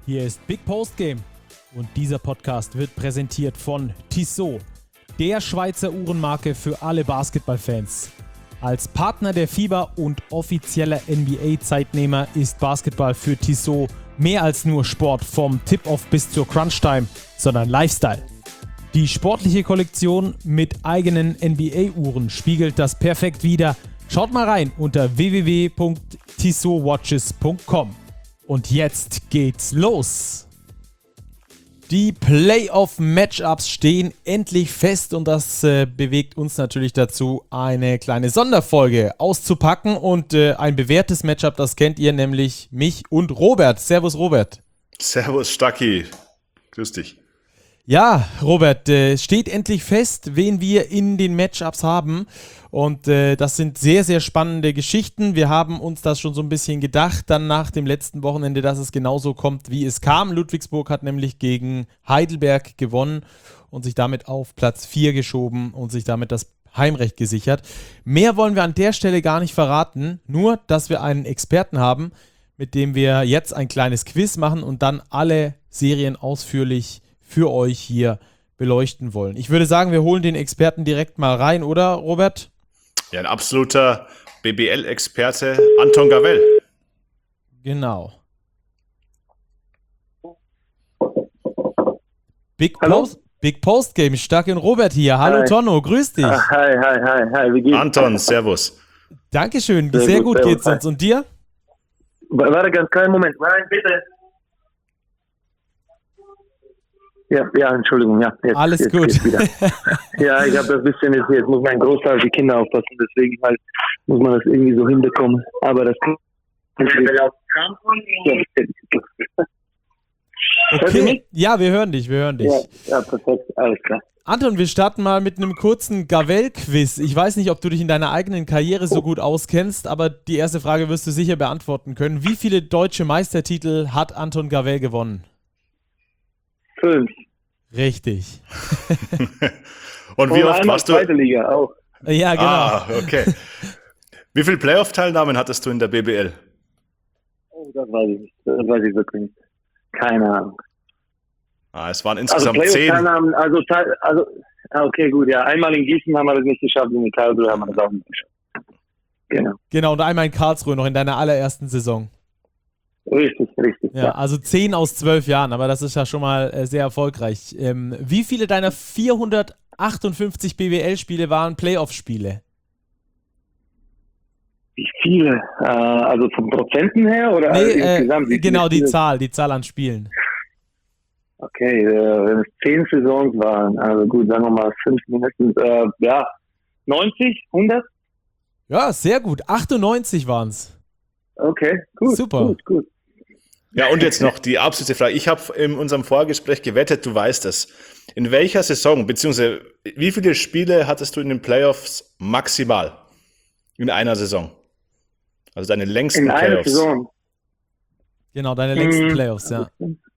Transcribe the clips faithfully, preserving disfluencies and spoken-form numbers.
Hier ist Big Post Game und dieser Podcast wird präsentiert von Tissot, der Schweizer Uhrenmarke für alle Basketballfans. Als Partner der FIBA und offizieller N B A-Zeitnehmer ist Basketball für Tissot mehr als nur Sport vom Tip-Off bis zur Crunch-Time, sondern Lifestyle. Die sportliche Kollektion mit eigenen N B A-Uhren spiegelt das perfekt wider. Schaut mal rein unter w w w punkt tissot watches punkt com. Und jetzt geht's los! Die Playoff-Matchups stehen endlich fest und das äh, bewegt uns natürlich dazu, eine kleine Sonderfolge auszupacken und äh, ein bewährtes Matchup, das kennt ihr, nämlich mich und Robert. Servus Robert. Servus Stacki. Grüß dich. Ja, Robert, äh, steht endlich fest, wen wir in den Matchups haben und äh, das sind sehr, sehr spannende Geschichten. Wir haben uns das schon so ein bisschen gedacht, dann nach dem letzten Wochenende, dass es genauso kommt, wie es kam. Ludwigsburg hat nämlich gegen Heidelberg gewonnen und sich damit auf Platz vier geschoben und sich damit das Heimrecht gesichert. Mehr wollen wir an der Stelle gar nicht verraten, nur, dass wir einen Experten haben, mit dem wir jetzt ein kleines Quiz machen und dann alle Serien ausführlich für euch hier beleuchten wollen. Ich würde sagen, wir holen den Experten direkt mal rein, oder Robert? Ja, ein absoluter B B L-Experte, Anton Gavell. Genau. Big Hallo? Post, Big Post Game, stark in Robert hier. Hallo Hi. Tonno, grüß dich. Ah, hi, hi, hi, hi, wie geht's? Anton, servus. Dankeschön, sehr, Sehr gut, gut, sehr geht's gut. uns. Und dir? Warte ganz kleinen Moment. Nein, bitte. Ja, ja, Entschuldigung, ja. Jetzt, Alles jetzt gut. geht's wieder. Ja, ich habe das bisschen, jetzt, jetzt muss mein Großteil auf die Kinder aufpassen, deswegen halt muss man das irgendwie so hinbekommen. Aber das kann Okay, ja, wir hören dich, wir hören dich. Ja, ja, perfekt, alles klar. Anton, wir starten mal mit einem kurzen Gavell-Quiz. Ich weiß nicht, ob du dich in deiner eigenen Karriere so gut auskennst, aber die erste Frage wirst du sicher beantworten können. Wie viele deutsche Meistertitel hat Anton Gavell gewonnen? Fünf. Richtig. Und wie Und oft einmal warst du? zweite Liga auch. Ja, genau. Ah, okay. Wie viele Playoff-Teilnahmen hattest du in der B B L? Oh, das weiß ich nicht. Das weiß ich wirklich nicht. Keine Ahnung. Ah, es waren Also insgesamt zehn. Playoff-Teilnahmen, also, Teil- also, ah, okay, gut, ja. Einmal in Gießen haben wir das nicht geschafft, in Karlsruhe haben wir das auch nicht geschafft. Genau. Genau, und einmal in Karlsruhe noch in deiner allerersten Saison. Richtig, richtig. Ja, also zehn aus zwölf Jahren, aber das ist ja schon mal äh, sehr erfolgreich. Ähm, wie viele deiner vierhundertachtundfünfzig B B L-Spiele waren Playoff-Spiele? Wie viele? Äh, also vom Prozenten her oder Nee, insgesamt? äh, Wie viele genau, die Spiele? Zahl, die Zahl an Spielen. Okay, äh, wenn es zehn Saisons waren, also gut, sagen wir mal fünf mindestens, äh, ja, neunzig, hundert? Ja, sehr gut. achtundneunzig waren es. Okay, gut. Super. Gut, gut. Ja, und jetzt noch die absolute Frage. Ich habe in unserem Vorgespräch gewettet, du weißt es. In welcher Saison, beziehungsweise wie viele Spiele hattest du in den Playoffs maximal? In einer Saison. Also deine längsten In einer Playoffs. Saison. Genau, deine längsten Mhm. Playoffs, ja.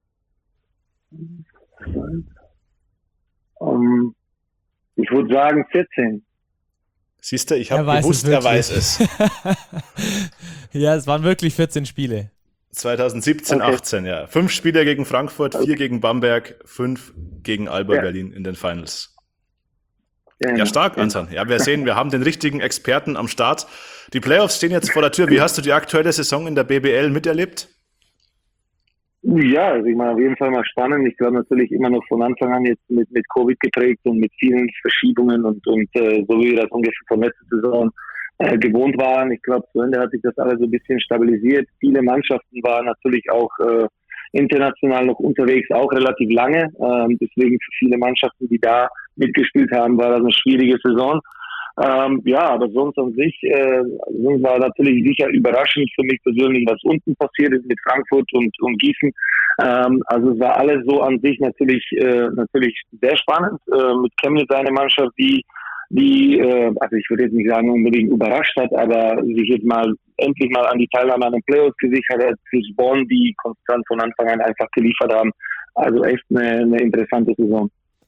Um, ich würde sagen vierzehn. Siehst du, ich Er habe weiß gewusst, es er wirklich. weiß es. Ja, es waren wirklich vierzehn Spiele. zwanzig siebzehn, Okay. achtzehn, ja. Fünf Spiele gegen Frankfurt, vier gegen Bamberg, fünf gegen Alba Ja. Berlin in den Finals. Genau. Ja, stark, Anton. Ja, wir sehen, wir haben den richtigen Experten am Start. Die Playoffs stehen jetzt vor der Tür. Wie hast du die aktuelle Saison in der B B L miterlebt? Ja, also ich meine, auf jeden Fall mal spannend. Ich glaube natürlich immer noch von Anfang an jetzt mit, mit Covid geprägt und mit vielen Verschiebungen und, und äh, so wie wir das ungefähr von letzter Saison äh, gewohnt waren. Ich glaube, zu Ende hat sich das alles so ein bisschen stabilisiert. Viele Mannschaften waren natürlich auch äh, international noch unterwegs, auch relativ lange. Ähm, deswegen für viele Mannschaften, die da mitgespielt haben, war das eine schwierige Saison. Ähm, ja, aber sonst an sich äh, sonst war natürlich sicher überraschend für mich persönlich, was unten passiert ist mit Frankfurt und, und Gießen. Ähm, also es war alles so an sich natürlich äh, natürlich sehr spannend äh, mit Chemnitz, eine Mannschaft, die die äh, also ich würde jetzt nicht sagen unbedingt überrascht hat, aber sich jetzt mal endlich mal an die Teilnahme an den Playoffs gesichert hat, plus Bonn, die konstant von Anfang an einfach geliefert haben. Also echt eine, eine interessante Saison.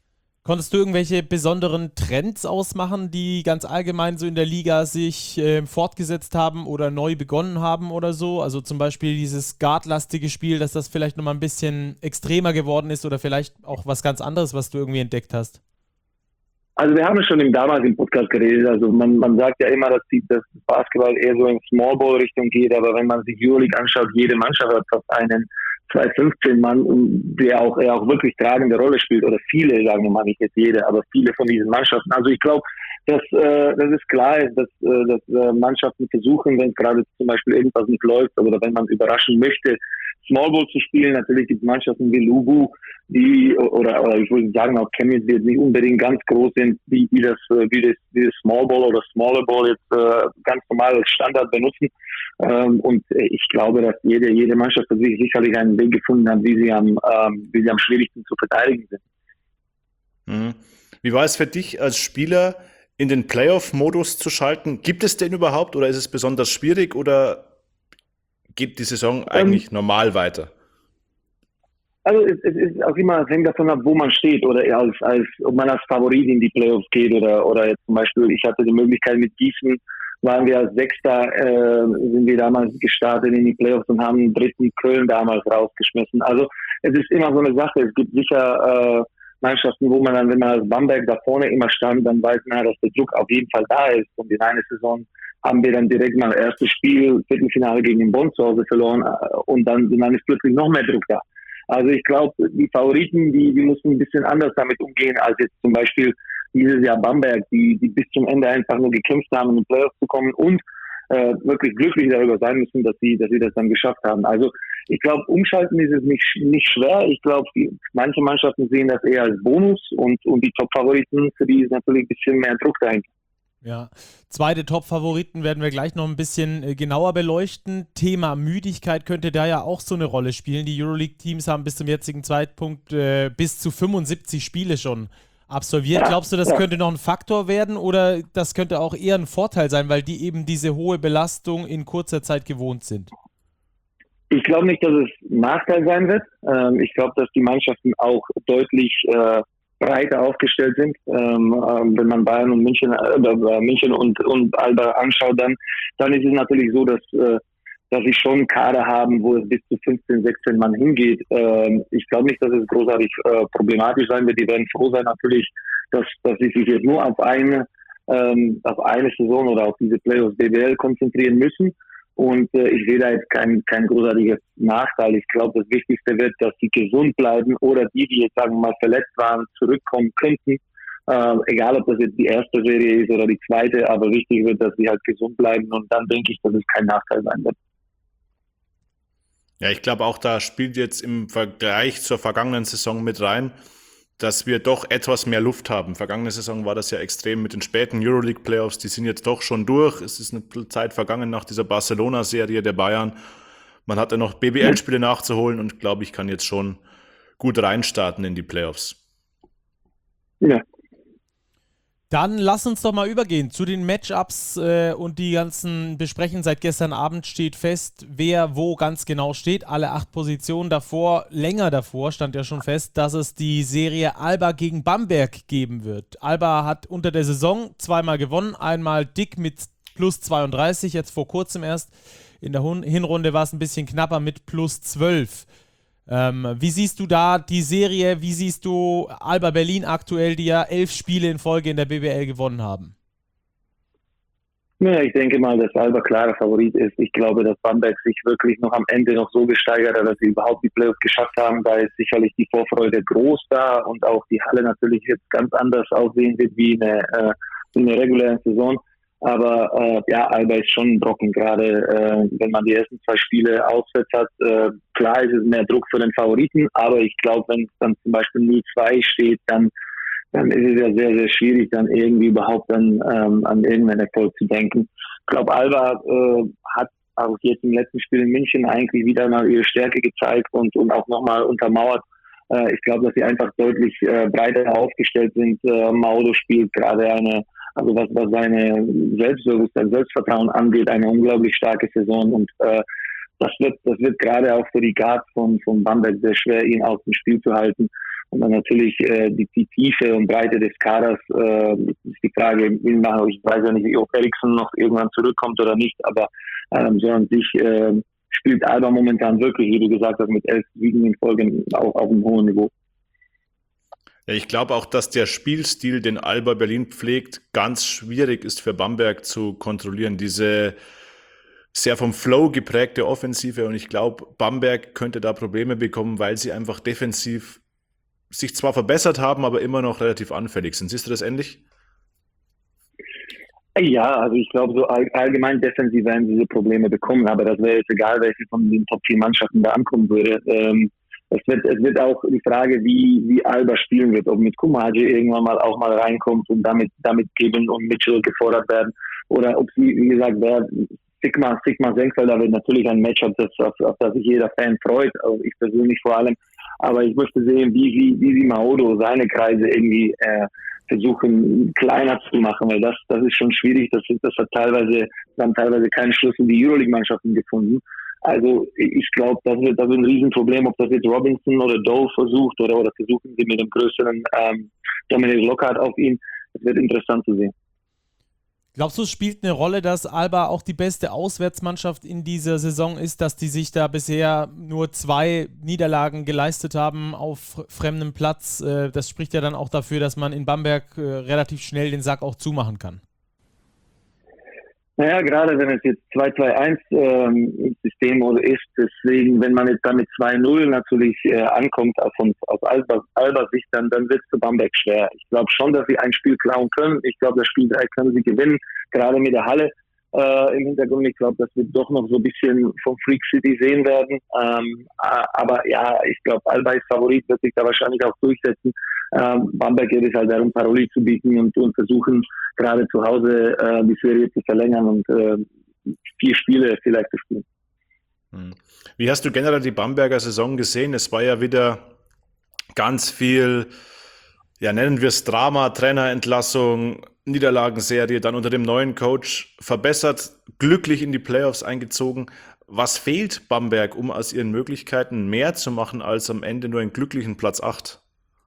Konntest du irgendwelche besonderen Trends ausmachen, die ganz allgemein so in der Liga sich äh, fortgesetzt haben oder neu begonnen haben oder so? Also zum Beispiel dieses guardlastige Spiel, dass das vielleicht nochmal ein bisschen extremer geworden ist oder vielleicht auch was ganz anderes, was du irgendwie entdeckt hast? Also wir haben ja schon im damals im Podcast geredet, also man, man sagt ja immer, dass die, das Basketball eher so in Small Ball Richtung geht, aber wenn man sich Euroleague anschaut, jede Mannschaft hat fast einen zwei fünfzehn Mann, der auch, er auch wirklich tragende Rolle spielt, oder viele, sagen wir mal, nicht jetzt jede, aber viele von diesen Mannschaften. Also ich glaube, dass, äh, dass es klar ist, dass, äh, dass äh, Mannschaften versuchen, wenn gerade zum Beispiel irgendwas nicht läuft oder wenn man überraschen möchte, Small Ball zu spielen. Natürlich gibt es Mannschaften wie Lubu, die, oder, oder ich würde sagen auch Chemnitz, die jetzt nicht unbedingt ganz groß sind, die, die das, wie das, wie das Small Ball oder Smaller Ball jetzt äh, ganz normal als Standard benutzen. Ähm, und ich glaube, dass jede, jede Mannschaft für sich sicherlich einen Weg gefunden hat, wie sie am, ähm, wie sie am schwierigsten zu verteidigen sind. Mhm. Wie war es für dich als Spieler, in den Playoff-Modus zu schalten? Gibt es den überhaupt oder ist es besonders schwierig oder geht die Saison eigentlich ähm, normal weiter? Also es, es ist auch immer, es hängt davon ab, wo man steht oder als, als ob man als Favorit in die Playoffs geht oder, oder jetzt zum Beispiel, ich hatte die Möglichkeit mit Gießen, waren wir als Sechster, äh, sind wir damals gestartet in die Playoffs und haben den dritten Köln damals rausgeschmissen. Also es ist immer so eine Sache, es gibt sicher äh, Mannschaften, wo man dann, wenn man als Bamberg da vorne immer stand, dann weiß man, dass der Druck auf jeden Fall da ist. Und in einer Saison haben wir dann direkt mal das erste Spiel, Viertelfinale gegen den Bonn zu Hause verloren und dann, und dann ist plötzlich noch mehr Druck da. Also ich glaube, die Favoriten, die, die mussten ein bisschen anders damit umgehen als jetzt zum Beispiel dieses Jahr Bamberg, die, die bis zum Ende einfach nur gekämpft haben, in die Playoffs zu kommen und äh, wirklich glücklich darüber sein müssen, dass sie, dass sie das dann geschafft haben. Also ich glaube, umschalten ist es nicht, nicht schwer. Ich glaube, manche Mannschaften sehen das eher als Bonus und, und die Top-Favoriten, für die ist natürlich ein bisschen mehr Druck dahinter. Ja, zweite Top-Favoriten werden wir gleich noch ein bisschen äh, genauer beleuchten. Thema Müdigkeit könnte da ja auch so eine Rolle spielen. Die Euroleague-Teams haben bis zum jetzigen Zeitpunkt äh, bis zu fünfundsiebzig Spiele schon absolviert. Ja, glaubst du, das ja. könnte noch ein Faktor werden oder das könnte auch eher ein Vorteil sein, weil die eben diese hohe Belastung in kurzer Zeit gewohnt sind? Ich glaube nicht, dass es ein Nachteil sein wird. Ähm, ich glaube, dass die Mannschaften auch deutlich äh, breiter aufgestellt sind. Ähm, äh, wenn man Bayern und München, äh, München und, und Alba anschaut, dann, dann ist es natürlich so, dass, äh, dass sie schon einen Kader haben, wo es bis zu fünfzehn, sechzehn Mann hingeht. Ähm, ich glaube nicht, dass es großartig äh, problematisch sein wird. Die werden froh sein natürlich, dass, dass sie sich jetzt nur auf eine, ähm, auf eine Saison oder auf diese Playoffs B B L konzentrieren müssen. Und äh, ich sehe da jetzt kein, kein großartiges Nachteil. Ich glaube, das Wichtigste wird, dass sie gesund bleiben oder die, die jetzt, sagen wir mal, verletzt waren, zurückkommen könnten. Äh, egal, ob das jetzt die erste Serie ist oder die zweite, aber wichtig wird, dass sie halt gesund bleiben und dann denke ich, dass es kein Nachteil sein wird. Ja, ich glaube auch, da spielt jetzt im Vergleich zur vergangenen Saison mit rein, dass wir doch etwas mehr Luft haben. Vergangene Saison war das ja extrem mit den späten Euroleague-Playoffs, die sind jetzt doch schon durch. Es ist eine Zeit vergangen nach dieser Barcelona-Serie der Bayern. Man hatte noch B B L-Spiele nachzuholen und glaube ich, kann jetzt schon gut reinstarten in die Playoffs. Ja. Dann lass uns doch mal übergehen zu den Matchups äh, und die ganzen Besprechen. Seit gestern Abend steht fest, wer wo ganz genau steht. Alle acht Positionen davor, länger davor stand ja schon fest, dass es die Serie Alba gegen Bamberg geben wird. Alba hat unter der Saison zweimal gewonnen, einmal dick mit plus zweiunddreißig, jetzt vor kurzem erst. In der Hinrunde war es ein bisschen knapper mit plus zwölf. Ähm, wie siehst du da die Serie? Wie siehst du Alba Berlin aktuell, die ja elf Spiele in Folge in der B B L gewonnen haben? Ja, ich denke mal, dass Alba klarer Favorit ist. Ich glaube, dass Bamberg sich wirklich noch am Ende noch so gesteigert hat, dass sie überhaupt die Playoffs geschafft haben. Da ist sicherlich die Vorfreude groß da und auch die Halle natürlich jetzt ganz anders aussehen wird wie in der, äh, in der regulären Saison. Aber äh, ja, Alba ist schon ein Brocken, gerade äh, wenn man die ersten zwei Spiele auswärts hat. Äh, klar ist es mehr Druck für den Favoriten, aber ich glaube, wenn es dann zum Beispiel null zwei steht, dann, dann ist es ja sehr, sehr schwierig, dann irgendwie überhaupt dann, ähm, an irgendeinen Erfolg zu denken. Ich glaube, Alba äh, hat auch jetzt im letzten Spiel in München eigentlich wieder mal ihre Stärke gezeigt und, und auch nochmal untermauert. Äh, ich glaube, dass sie einfach deutlich äh, breiter aufgestellt sind. Äh, Maudo spielt gerade eine Also was, was seine Selbstbewusstsein, Selbstvertrauen angeht, eine unglaublich starke Saison und äh, das wird das wird gerade auch für die Guards von, von Bamberg sehr schwer, ihn aus dem Spiel zu halten. Und dann natürlich äh, die, die Tiefe und Breite des Kaders, äh, ist die Frage, ich weiß ja nicht, ob Eriksson noch irgendwann zurückkommt oder nicht, aber ähm, so an sich äh, spielt Alba momentan wirklich, wie du gesagt hast, mit elf Siegen in Folge auch auf einem hohen Niveau. Ja, ich glaube auch, dass der Spielstil, den Alba Berlin pflegt, ganz schwierig ist für Bamberg zu kontrollieren. Diese sehr vom Flow geprägte Offensive, und ich glaube, Bamberg könnte da Probleme bekommen, weil sie einfach defensiv sich zwar verbessert haben, aber immer noch relativ anfällig sind. Siehst du das ähnlich? Ja, also ich glaube, so all, allgemein defensiv werden diese Probleme bekommen, aber das wäre jetzt egal, welche von den Top vier Mannschaften da ankommen würde. Ähm, es wird, es wird auch die Frage, wie, wie Alba spielen wird, ob mit Kumaji irgendwann mal auch mal reinkommt und damit, damit Geben und Mitchell gefordert werden, oder ob sie, wie gesagt, wer Sigma, Sigma Senkfelder wird natürlich ein Matchup, das, auf, auf das sich jeder Fan freut, also ich persönlich vor allem, aber ich möchte sehen, wie, wie, wie sie Maodo seine Kreise irgendwie, äh, versuchen kleiner zu machen, weil das das ist schon schwierig. Das, das hat teilweise dann teilweise keinen Schluss in die Euroleague-Mannschaften gefunden. Also ich glaube, das wird das wird ein Riesenproblem, ob das jetzt Robinson oder Doe versucht oder oder versuchen sie mit einem größeren ähm, Dominic Lockhart auf ihn. Das wird interessant zu sehen. Glaubst du, es spielt eine Rolle, dass Alba auch die beste Auswärtsmannschaft in dieser Saison ist, dass die sich da bisher nur zwei Niederlagen geleistet haben auf fremdem Platz? Das spricht ja dann auch dafür, dass man in Bamberg relativ schnell den Sack auch zumachen kann. Naja, gerade wenn es jetzt zwei zwei eins ähm, im System oder ist, deswegen, wenn man jetzt damit zwei null natürlich äh, ankommt aus, aus Alba, Alba Sicht, dann, dann wird es für Bamberg schwer. Ich glaube schon, dass sie ein Spiel klauen können. Ich glaube, das Spiel drei können sie gewinnen, gerade mit der Halle äh, im Hintergrund. Ich glaube, dass wir doch noch so ein bisschen vom Freak City sehen werden. Ähm, aber ja, ich glaube, Alba ist Favorit, wird sich da wahrscheinlich auch durchsetzen. Ähm, Bamberg geht es halt darum, Paroli zu bieten und, und versuchen, gerade zu Hause äh, die Serie zu verlängern und äh, vier Spiele vielleicht zu spielen. Wie hast du generell die Bamberger Saison gesehen? Es war ja wieder ganz viel, ja, nennen wir es Drama, Trainerentlassung, Niederlagenserie, dann unter dem neuen Coach verbessert, glücklich in die Playoffs eingezogen. Was fehlt Bamberg, um aus ihren Möglichkeiten mehr zu machen, als am Ende nur einen glücklichen Platz acht?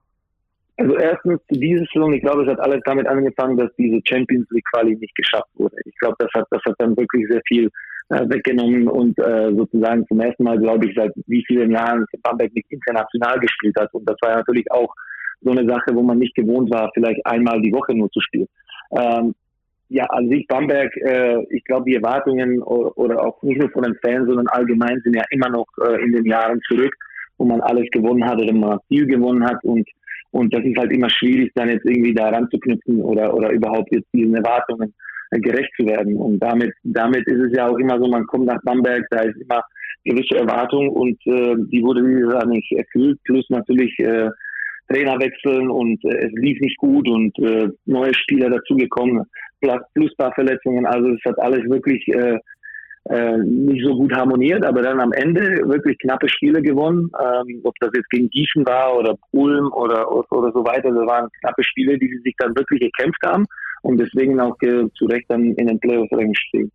Also erstens, diese Saison, ich glaube, es hat alles damit angefangen, dass diese Champions League Quali nicht geschafft wurde. Ich glaube, das hat, das hat dann wirklich sehr viel äh, weggenommen und äh, sozusagen zum ersten Mal, glaube ich, seit wie vielen Jahren Bamberg nicht international gespielt hat. Und das war natürlich auch so eine Sache, wo man nicht gewohnt war, vielleicht einmal die Woche nur zu spielen. Ähm, ja, an sich Bamberg, äh, ich glaube, die Erwartungen oder, oder auch nicht nur von den Fans, sondern allgemein sind ja immer noch äh, in den Jahren zurück, wo man alles gewonnen hat oder man viel gewonnen hat und Und das ist halt immer schwierig, dann jetzt irgendwie da ranzuknüpfen oder, oder überhaupt jetzt diesen Erwartungen gerecht zu werden. Und damit, damit ist es ja auch immer so, man kommt nach Bamberg, da ist immer gewisse Erwartung und äh, die wurde dieses Jahr nicht erfüllt. Plus natürlich äh, Trainerwechseln und äh, es lief nicht gut und äh, neue Spieler dazugekommen, plus, plus paar Verletzungen. Also es hat alles wirklich äh, Äh, nicht so gut harmoniert, aber dann am Ende wirklich knappe Spiele gewonnen. Ähm, ob das jetzt gegen Gießen war oder Ulm oder, oder, oder so weiter, das waren knappe Spiele, die sie sich dann wirklich gekämpft haben und deswegen auch äh, zu Recht dann in den Playoff-Rängen stehen.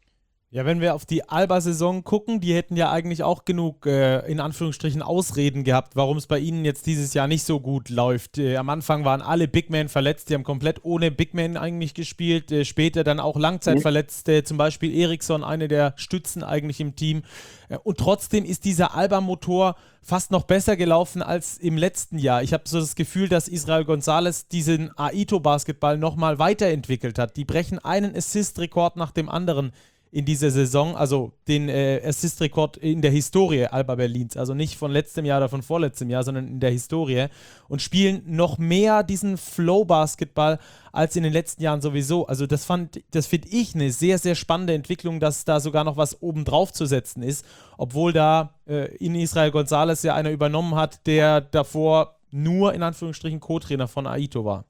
Ja, wenn wir auf die Alba-Saison gucken, die hätten ja eigentlich auch genug, äh, in Anführungsstrichen, Ausreden gehabt, warum es bei ihnen jetzt dieses Jahr nicht so gut läuft. Äh, am Anfang waren alle Big Men verletzt, die haben komplett ohne Big Men eigentlich gespielt, äh, später dann auch Langzeitverletzt, äh, zum Beispiel Eriksson, eine der Stützen eigentlich im Team. Äh, und trotzdem ist dieser Alba-Motor fast noch besser gelaufen als im letzten Jahr. Ich habe so das Gefühl, dass Israel González diesen Aito-Basketball nochmal weiterentwickelt hat. Die brechen einen Assist-Rekord nach dem anderen in dieser Saison, also den äh, Assist-Rekord in der Historie Alba Berlins, also nicht von letztem Jahr oder von vorletztem Jahr, sondern in der Historie und spielen noch mehr diesen Flow-Basketball als in den letzten Jahren sowieso. Also das fand, das finde ich eine sehr, sehr spannende Entwicklung, dass da sogar noch was oben drauf zu setzen ist, obwohl da äh, in Israel González ja einer übernommen hat, der davor nur in Anführungsstrichen Co-Trainer von Aito war.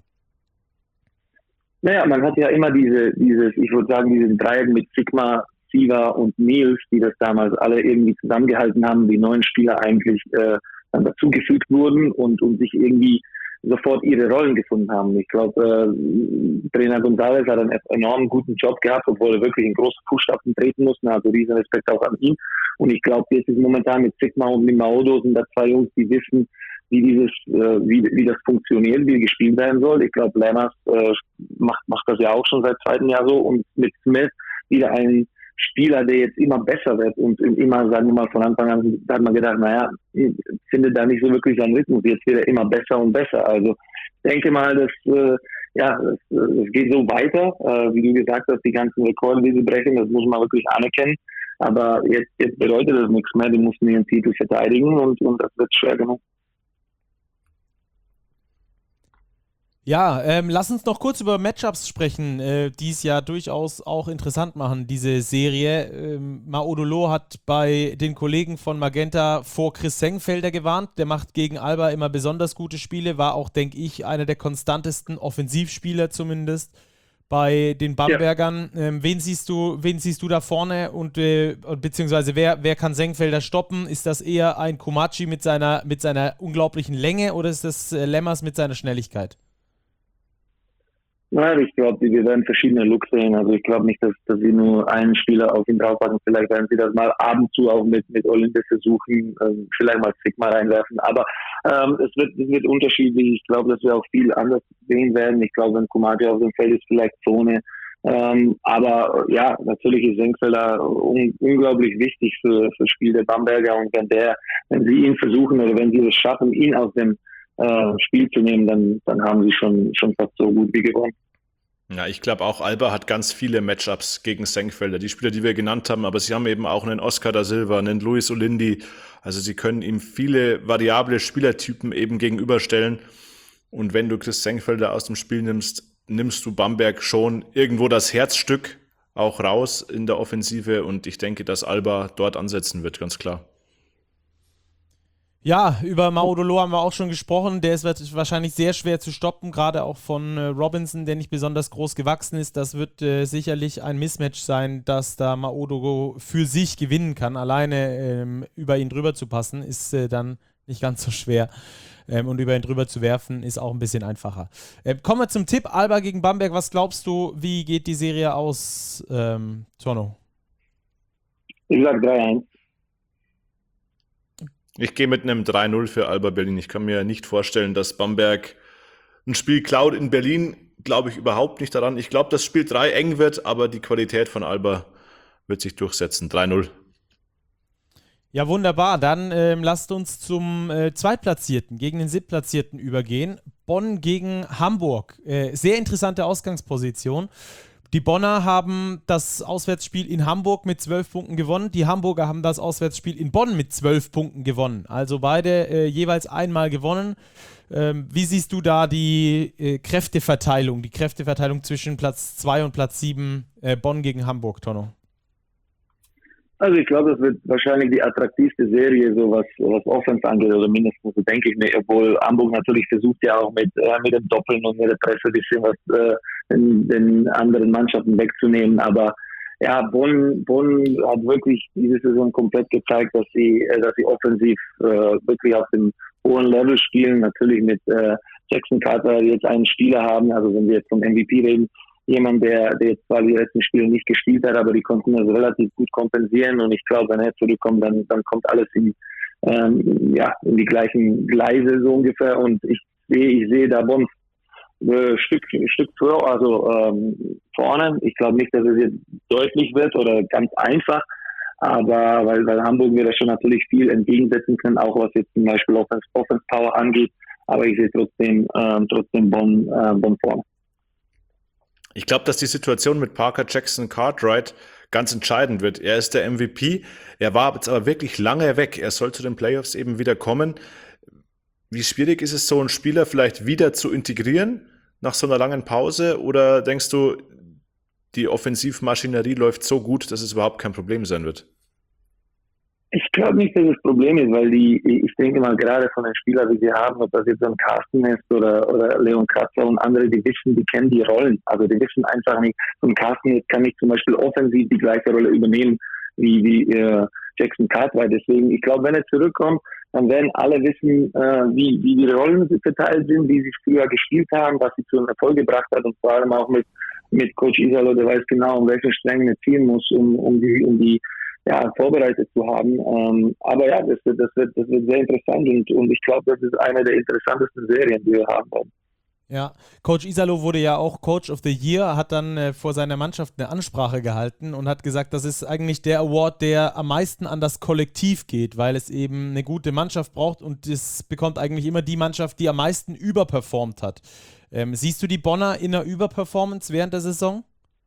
Naja, man hat ja immer diese, dieses, ich würde sagen, diesen Dreieck mit Sigma, Siva und Niels, die das damals alle irgendwie zusammengehalten haben, die neuen Spieler eigentlich äh, dann dazugefügt wurden und, und sich irgendwie sofort ihre Rollen gefunden haben. Ich glaube, äh, Trainer González hat einen enorm guten Job gehabt, obwohl er wirklich in große Fußstapfen treten musste, also riesen Respekt auch an ihn. Und ich glaube, jetzt ist momentan mit Sigma und mit Maodo sind da zwei Jungs, die wissen, wie dieses, äh, wie, wie das funktioniert, wie gespielt werden soll. Ich glaube, Lammers äh, macht, macht das ja auch schon seit zweitem Jahr so und mit Smith wieder ein Spieler, der jetzt immer besser wird und immer, sagen wir mal, von Anfang an da hat man gedacht, naja, findet da nicht so wirklich seinen Rhythmus. Jetzt wird er immer besser und besser. Also ich denke mal, dass äh, ja, es, es geht so weiter, äh, wie du gesagt hast, die ganzen Rekorde, die sie brechen, das muss man wirklich anerkennen. Aber jetzt, jetzt bedeutet das nichts mehr, die mussten ihren Titel verteidigen und, und das wird schwer genug. Ja, ähm, lass uns noch kurz über Matchups sprechen, äh, die es ja durchaus auch interessant machen, diese Serie. Ähm, Maodolo hat bei den Kollegen von Magenta vor Chris Sengfelder gewarnt. Der macht gegen Alba immer besonders gute Spiele, war auch, denke ich, einer der konstantesten Offensivspieler zumindest bei den Bambergern. Ja. Ähm, wen siehst du, wen siehst du da vorne und äh, beziehungsweise wer, wer kann Sengfelder stoppen? Ist das eher ein Komachi mit seiner, mit seiner unglaublichen Länge oder ist das äh, Lemmers mit seiner Schnelligkeit? Nein, ich glaube, wir werden verschiedene Looks sehen. Also ich glaube nicht, dass, dass sie nur einen Spieler auf ihn draufpacken. Vielleicht werden sie das mal ab und zu auch mit, mit Olympia versuchen, ähm, vielleicht mal Sigma reinwerfen. Aber ähm, es wird, es wird unterschiedlich. Ich glaube, dass wir auch viel anders sehen werden. Ich glaube, wenn Komachi auf dem Feld ist, vielleicht Zone. Ähm, aber ja, natürlich ist Sengfelder un- unglaublich wichtig für, für das Spiel der Bamberger. Und wenn der, wenn sie ihn versuchen oder wenn sie es schaffen, ihn aus dem äh, Spiel zu nehmen, dann, dann haben sie schon, schon fast so gut wie gewonnen. Ja, ich glaube auch, Alba hat ganz viele Matchups gegen Sengfelder, die Spieler, die wir genannt haben, aber sie haben eben auch einen Oscar da Silva, einen Luis Olindi, also sie können ihm viele variable Spielertypen eben gegenüberstellen und wenn du Chris Sengfelder aus dem Spiel nimmst, nimmst du Bamberg schon irgendwo das Herzstück auch raus in der Offensive und ich denke, dass Alba dort ansetzen wird, ganz klar. Ja, über Maodolo haben wir auch schon gesprochen. Der ist wahrscheinlich sehr schwer zu stoppen, gerade auch von äh, Robinson, der nicht besonders groß gewachsen ist. Das wird äh, sicherlich ein Mismatch sein, dass da Maodolo für sich gewinnen kann. Alleine ähm, über ihn drüber zu passen, ist äh, dann nicht ganz so schwer. Ähm, und über ihn drüber zu werfen, ist auch ein bisschen einfacher. Ähm, kommen wir zum Tipp. Alba gegen Bamberg. Was glaubst du, wie geht die Serie aus, ähm, Torno? Ich sag drei eins. Ich gehe mit einem drei null für Alba Berlin. Ich kann mir nicht vorstellen, dass Bamberg ein Spiel klaut in Berlin. Glaube ich überhaupt nicht daran. Ich glaube, dass Spiel drei eng wird, aber die Qualität von Alba wird sich durchsetzen. drei null. Ja, wunderbar. Dann ähm, lasst uns zum äh, Zweitplatzierten gegen den Siebtplatzierten übergehen. Bonn gegen Hamburg. Äh, sehr interessante Ausgangsposition. Die Bonner haben das Auswärtsspiel in Hamburg mit zwölf Punkten gewonnen. Die Hamburger haben das Auswärtsspiel in Bonn mit zwölf Punkten gewonnen. Also beide äh, jeweils einmal gewonnen. Ähm, wie siehst du da die äh, Kräfteverteilung, die Kräfteverteilung zwischen Platz zwei und Platz sieben äh, Bonn gegen Hamburg, Tonno? Also ich glaube, das wird wahrscheinlich die attraktivste Serie, so was, was Offense angeht, oder mindestens so denke ich mir, obwohl Hamburg natürlich versucht ja auch mit, äh, mit dem Doppeln und mit der Presse ein bisschen was äh, den, den anderen Mannschaften wegzunehmen, aber ja, Bonn, Bonn hat wirklich diese Saison komplett gezeigt, dass sie, äh, dass sie offensiv äh, wirklich auf dem hohen Level spielen, natürlich mit äh, Jackson Carter jetzt einen Spieler haben, also wenn wir jetzt vom M V P reden, jemand, der, der jetzt zwar die letzten Spiele nicht gespielt hat, aber die konnten das relativ gut kompensieren und ich glaube, wenn er zurückkommt, dann, dann kommt alles in, ähm, ja, in die gleichen Gleise so ungefähr und ich sehe, ich sehe da Bonn äh, Stück, Stück vor, also ähm, vorne. Ich glaube nicht, dass es jetzt deutlich wird oder ganz einfach, aber weil, weil Hamburg mir da schon natürlich viel entgegensetzen können, auch was jetzt zum Beispiel Offense, Offense Power angeht, aber ich sehe trotzdem, ähm, trotzdem Bonn, äh, Bonn vorne. Ich glaube, dass die Situation mit Parker Jackson Cartwright ganz entscheidend wird. Er ist der M V P, er war jetzt aber wirklich lange weg. Er soll zu den Playoffs eben wieder kommen. Wie schwierig ist es, so einen Spieler vielleicht wieder zu integrieren nach so einer langen Pause? Oder denkst du, die Offensivmaschinerie läuft so gut, dass es überhaupt kein Problem sein wird? Ich glaube nicht, dass das Problem ist, weil die, ich denke mal gerade von den Spielern, die sie haben, ob das jetzt ein Carsten ist oder, oder Leon Kratzer und andere, die wissen, die kennen die Rollen. Also die wissen einfach nicht, so ein Carsten jetzt kann nicht zum Beispiel offensiv die gleiche Rolle übernehmen wie, wie äh, Jackson Cartwright. Deswegen, ich glaube, wenn er zurückkommt, dann werden alle wissen, äh, wie, wie die Rollen verteilt sind, wie sie früher gespielt haben, was sie zu einem Erfolg gebracht hat und vor allem auch mit, mit Coach Isalo, der weiß genau, um welche Stränge er ziehen muss, um, um die, um die ja, vorbereitet zu haben. Ähm, aber ja, das wird, das wird, das wird sehr interessant und, und ich glaube, das ist eine der interessantesten Serien, die wir haben werden. Ja, Coach Iserlohn wurde ja auch Coach of the Year, hat dann äh, vor seiner Mannschaft eine Ansprache gehalten und hat gesagt, das ist eigentlich der Award, der am meisten an das Kollektiv geht, weil es eben eine gute Mannschaft braucht und es bekommt eigentlich immer die Mannschaft, die am meisten überperformt hat. Ähm, siehst du die Bonner in einer Überperformance während der Saison?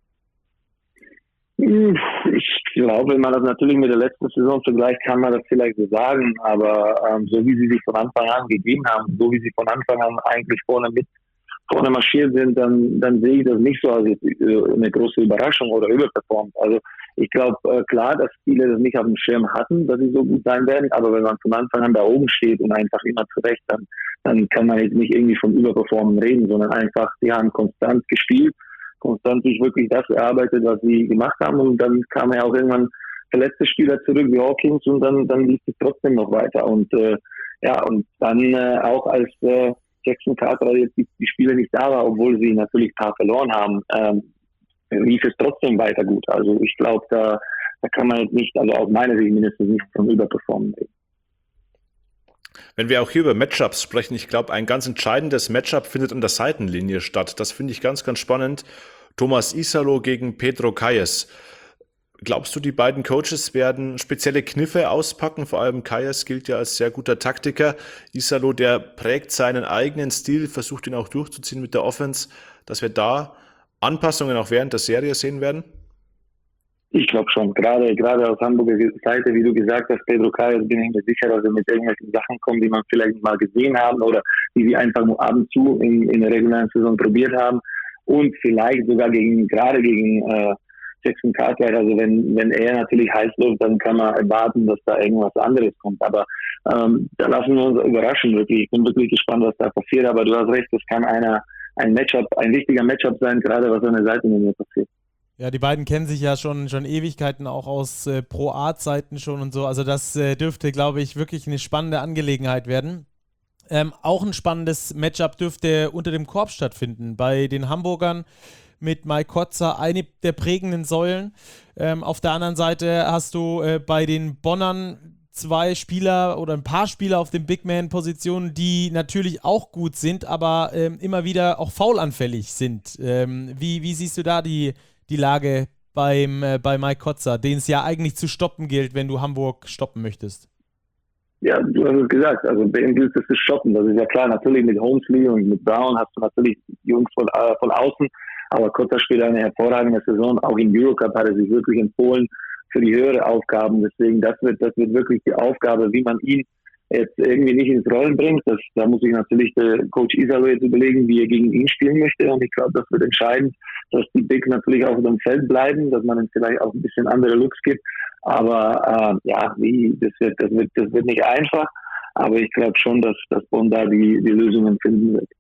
Ich glaube, wenn man das natürlich mit der letzten Saison vergleicht, kann man das vielleicht so sagen, aber ähm, so wie sie sich von Anfang an gegeben haben, so wie sie von Anfang an eigentlich vorne mit vorne marschiert sind, dann, dann sehe ich das nicht so als eine große Überraschung oder überperformt. Also ich glaube, äh, klar, dass viele das nicht auf dem Schirm hatten, dass sie so gut sein werden, aber wenn man von Anfang an da oben steht und einfach immer zurecht, dann, dann kann man jetzt nicht irgendwie von Überperformen reden, sondern einfach, die haben konstant gespielt, konstant sich wirklich das erarbeitet, was sie gemacht haben und dann kam ja auch irgendwann verletzte Spieler zurück wie Hawkins und dann, dann lief es trotzdem noch weiter und äh, ja, und dann äh, auch als äh, Jackson Carter jetzt die, die Spiele nicht da war, obwohl sie natürlich ein paar verloren haben, ähm, lief es trotzdem weiter gut. Also ich glaube, da, da kann man jetzt nicht, also aus meiner Sicht mindestens nicht von Überperformen reden. Wenn wir auch hier über Matchups sprechen, ich glaube, ein ganz entscheidendes Matchup findet an der Seitenlinie statt. Das finde ich ganz, ganz spannend. Thomas Iserlohn gegen Pedro Calles. Glaubst du, die beiden Coaches werden spezielle Kniffe auspacken? Vor allem Calles gilt ja als sehr guter Taktiker. Iserlohn, der prägt seinen eigenen Stil, versucht ihn auch durchzuziehen mit der Offense, dass wir da Anpassungen auch während der Serie sehen werden? Ich glaube schon. Gerade, gerade aus Hamburger Seite, wie du gesagt hast, Pedro Calles, bin ich mir sicher, dass er mit irgendwelchen Sachen kommt, die man vielleicht mal gesehen haben oder die sie einfach nur ab und zu in, in der regulären Saison probiert haben und vielleicht sogar gegen, gerade gegen äh, Jackson Carter, also wenn, wenn er natürlich heiß läuft, dann kann man erwarten, dass da irgendwas anderes kommt. Aber ähm, da lassen wir uns überraschen, wirklich. Ich bin wirklich gespannt, was da passiert. Aber du hast recht, das kann einer, ein Matchup, ein wichtiger Matchup sein, gerade was an der Seitenlinie passiert. Ja, die beiden kennen sich ja schon, schon Ewigkeiten, auch aus äh, Pro-Art-Seiten schon und so. Also das äh, dürfte, glaube ich, wirklich eine spannende Angelegenheit werden. Ähm, auch ein spannendes Matchup dürfte unter dem Korb stattfinden. Bei den Hamburgern mit Mike Kotzer, eine der prägenden Säulen. Ähm, auf der anderen Seite hast du äh, bei den Bonnern zwei Spieler oder ein paar Spieler auf den Big-Man-Positionen, die natürlich auch gut sind, aber ähm, immer wieder auch foulanfällig sind. Ähm, wie, wie siehst du da die, die Lage beim, äh, bei Mike Kotzer, den es ja eigentlich zu stoppen gilt, wenn du Hamburg stoppen möchtest? Ja, du hast es gesagt, also bei ihm gilt es zu stoppen, das ist ja klar. Natürlich mit Holmesley und mit Brown hast du natürlich Jungs von, äh, von außen, aber Kotzer spielt eine hervorragende Saison. Auch im Eurocup hat er sich wirklich empfohlen für die höhere Aufgaben. Deswegen, das wird, das wird wirklich die Aufgabe, wie man ihn jetzt irgendwie nicht ins Rollen bringt. Das, da muss sich natürlich der Coach Iserlohn jetzt überlegen, wie er gegen ihn spielen möchte. Und ich glaube, das wird entscheidend, dass die Bigs natürlich auf dem Feld bleiben, dass man ihm vielleicht auch ein bisschen andere Looks gibt. Aber äh, ja, wie, das, wird, das, wird, das wird nicht einfach. Aber ich glaube schon, dass, dass Bonn da die, die Lösungen finden wird.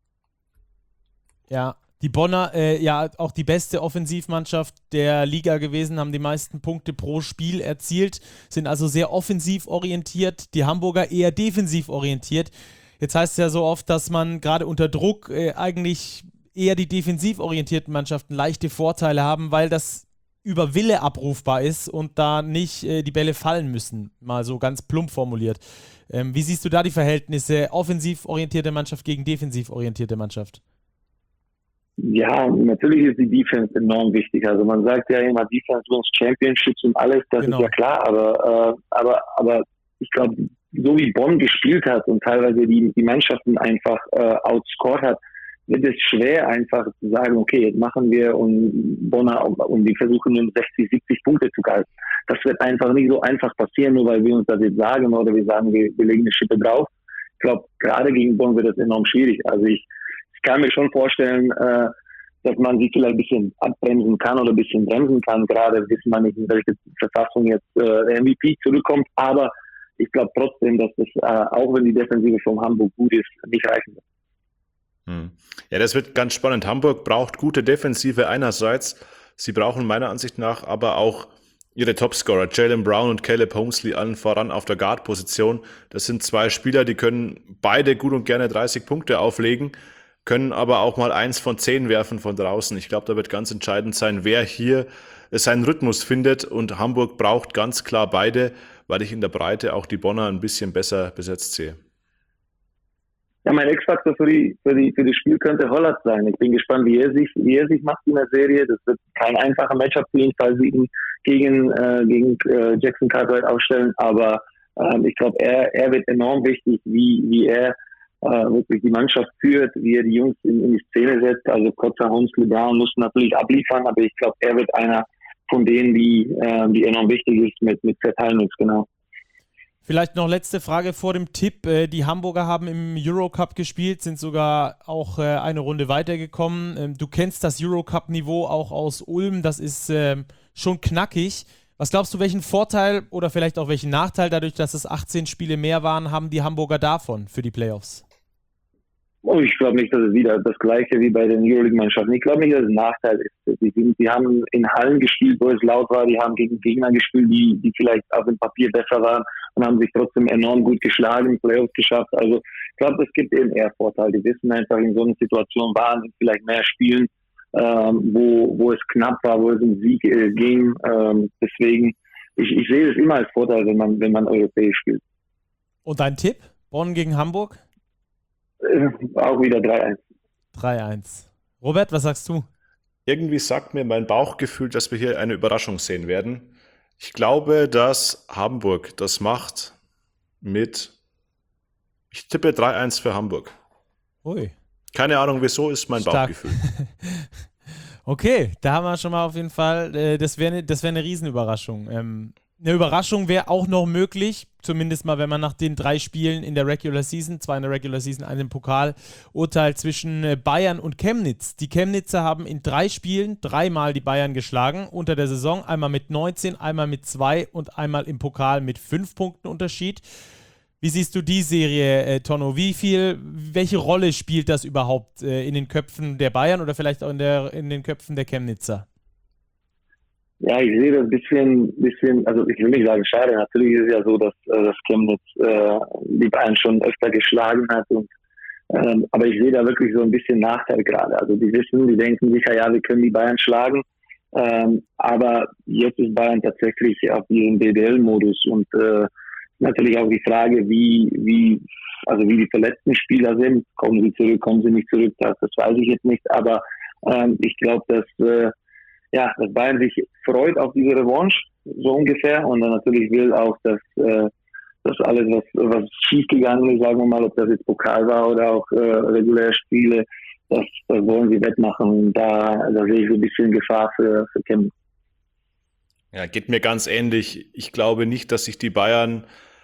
Ja, die Bonner, äh, ja, auch die beste Offensivmannschaft der Liga gewesen, haben die meisten Punkte pro Spiel erzielt, sind also sehr offensiv orientiert, die Hamburger eher defensiv orientiert. Jetzt heißt es ja so oft, dass man gerade unter Druck äh, eigentlich eher die defensiv orientierten Mannschaften leichte Vorteile haben, weil das über Wille abrufbar ist und da nicht äh, die Bälle fallen müssen, mal so ganz plump formuliert. Ähm, wie siehst du da die Verhältnisse offensiv orientierte Mannschaft gegen defensiv orientierte Mannschaft? Ja, natürlich ist die Defense enorm wichtig. Also man sagt ja immer, Defense wins Championships und alles, das genau. Ist ja klar, aber, äh, aber, aber ich glaube, so wie Bonn gespielt hat und teilweise die, die Mannschaften einfach äh, outscored hat, wird es schwer einfach zu sagen, okay, jetzt machen wir und Bonner und die versuchen nur sechzig, siebzig Punkte zu halten. Das wird einfach nicht so einfach passieren, nur weil wir uns das jetzt sagen oder wir sagen, wir, wir legen eine Schippe drauf. Ich glaube, gerade gegen Bonn wird das enorm schwierig. Also ich Ich kann mir schon vorstellen, äh, dass man sie vielleicht ein bisschen abbremsen kann oder ein bisschen bremsen kann. Gerade wissen wir nicht, in welche Verfassung jetzt äh, der M V P zurückkommt. Aber ich glaube trotzdem, dass das, äh, auch wenn die Defensive von Hamburg gut ist, nicht reichen wird. Hm. Ja, das wird ganz spannend. Hamburg braucht gute Defensive einerseits. Sie brauchen meiner Ansicht nach aber auch ihre Topscorer, Jaylen Brown und Caleb Holmesley, allen voran auf der Guard-Position. Das sind zwei Spieler, die können beide gut und gerne dreißig Punkte auflegen, können aber auch mal eins von zehn werfen von draußen. Ich glaube, da wird ganz entscheidend sein, wer hier seinen Rhythmus findet und Hamburg braucht ganz klar beide, weil ich in der Breite auch die Bonner ein bisschen besser besetzt sehe. Ja, mein X-Faktor für die, für die, für das Spiel könnte Holland sein. Ich bin gespannt, wie er sich, wie er sich macht in der Serie. Das wird kein einfacher Matchup für ihn, falls sie ihn gegen, äh, gegen äh, Jackson Cartwright aufstellen. Aber ähm, ich glaube, er, er wird enorm wichtig, wie, wie er äh, wirklich die Mannschaft führt, wie er die Jungs in, in die Szene setzt. Also Kotzer, Holmes, LeBron müssen natürlich abliefern, aber ich glaube, er wird einer von denen, die, äh, die enorm wichtig ist mit, mit Seth Heinrichs, genau. Vielleicht noch letzte Frage vor dem Tipp. Die Hamburger haben im Eurocup gespielt, sind sogar auch eine Runde weitergekommen. Du kennst das Eurocup-Niveau auch aus Ulm, das ist schon knackig. Was glaubst du, welchen Vorteil oder vielleicht auch welchen Nachteil, dadurch, dass es achtzehn Spiele mehr waren, haben die Hamburger davon für die Playoffs? Oh, ich glaube nicht, dass es wieder das Gleiche wie bei den Euroleague-Mannschaften. Ich glaube nicht, dass es ein Nachteil ist. Die, die, die haben in Hallen gespielt, wo es laut war. Die haben gegen Gegner gespielt, die, die vielleicht auf dem Papier besser waren und haben sich trotzdem enorm gut geschlagen, Playoffs geschafft. Also ich glaube, es gibt eben eher Vorteile. Die wissen einfach, in so einer Situation waren vielleicht mehr Spielen, ähm, wo, wo es knapp war, wo es um Sieg äh, ging. Ähm, deswegen, ich, ich sehe es immer als Vorteil, wenn man, wenn man europäisch spielt. Und dein Tipp? Bonn gegen Hamburg? Auch wieder drei eins. drei eins. Robert, was sagst du? Irgendwie sagt mir mein Bauchgefühl, dass wir hier eine Überraschung sehen werden. Ich glaube, dass Hamburg das macht mit, ich tippe drei eins für Hamburg. Ui. Keine Ahnung, wieso, ist mein Stark. Bauchgefühl. Okay, da haben wir schon mal auf jeden Fall, äh, das wäre ne, das wär eine Riesenüberraschung. Ähm, eine Überraschung wäre auch noch möglich, zumindest mal, wenn man nach den drei Spielen in der Regular Season, zwei in der Regular Season, einen im Pokal, urteilt zwischen Bayern und Chemnitz. Die Chemnitzer haben in drei Spielen dreimal die Bayern geschlagen unter der Saison, einmal mit neunzehn, einmal mit zwei und einmal im Pokal mit fünf Punkten Unterschied. Wie siehst du die Serie, äh, Tonno? Wie viel, welche Rolle spielt das überhaupt äh, in den Köpfen der Bayern oder vielleicht auch in, der, in den Köpfen der Chemnitzer? Ja, ich sehe das ein bisschen, bisschen, also ich will nicht sagen schade, natürlich ist es ja so, dass, dass Chemnitz äh, die Bayern schon öfter geschlagen hat, und, ähm, aber ich sehe da wirklich so ein bisschen Nachteil gerade. Also die wissen, die denken sicher, ja, wir können die Bayern schlagen, ähm, aber jetzt ist Bayern tatsächlich auf ihrem B B L-Modus und äh, natürlich auch die Frage, wie, wie, also wie die verletzten Spieler sind, kommen sie zurück, kommen sie nicht zurück, das, das weiß ich jetzt nicht, aber ähm, ich glaube, dass äh, ja, dass Bayern sich freut auf diese Revanche, so ungefähr, und dann natürlich will auch, dass, äh, dass alles, was, was schiefgegangen ist, sagen wir mal, ob das jetzt Pokal war oder auch äh, reguläre Spiele, das, das wollen sie wettmachen. Und da, da sehe ich so ein bisschen Gefahr für, für Chemnitz. Ja, geht mir ganz ähnlich. Ich glaube nicht, dass sich die Bayern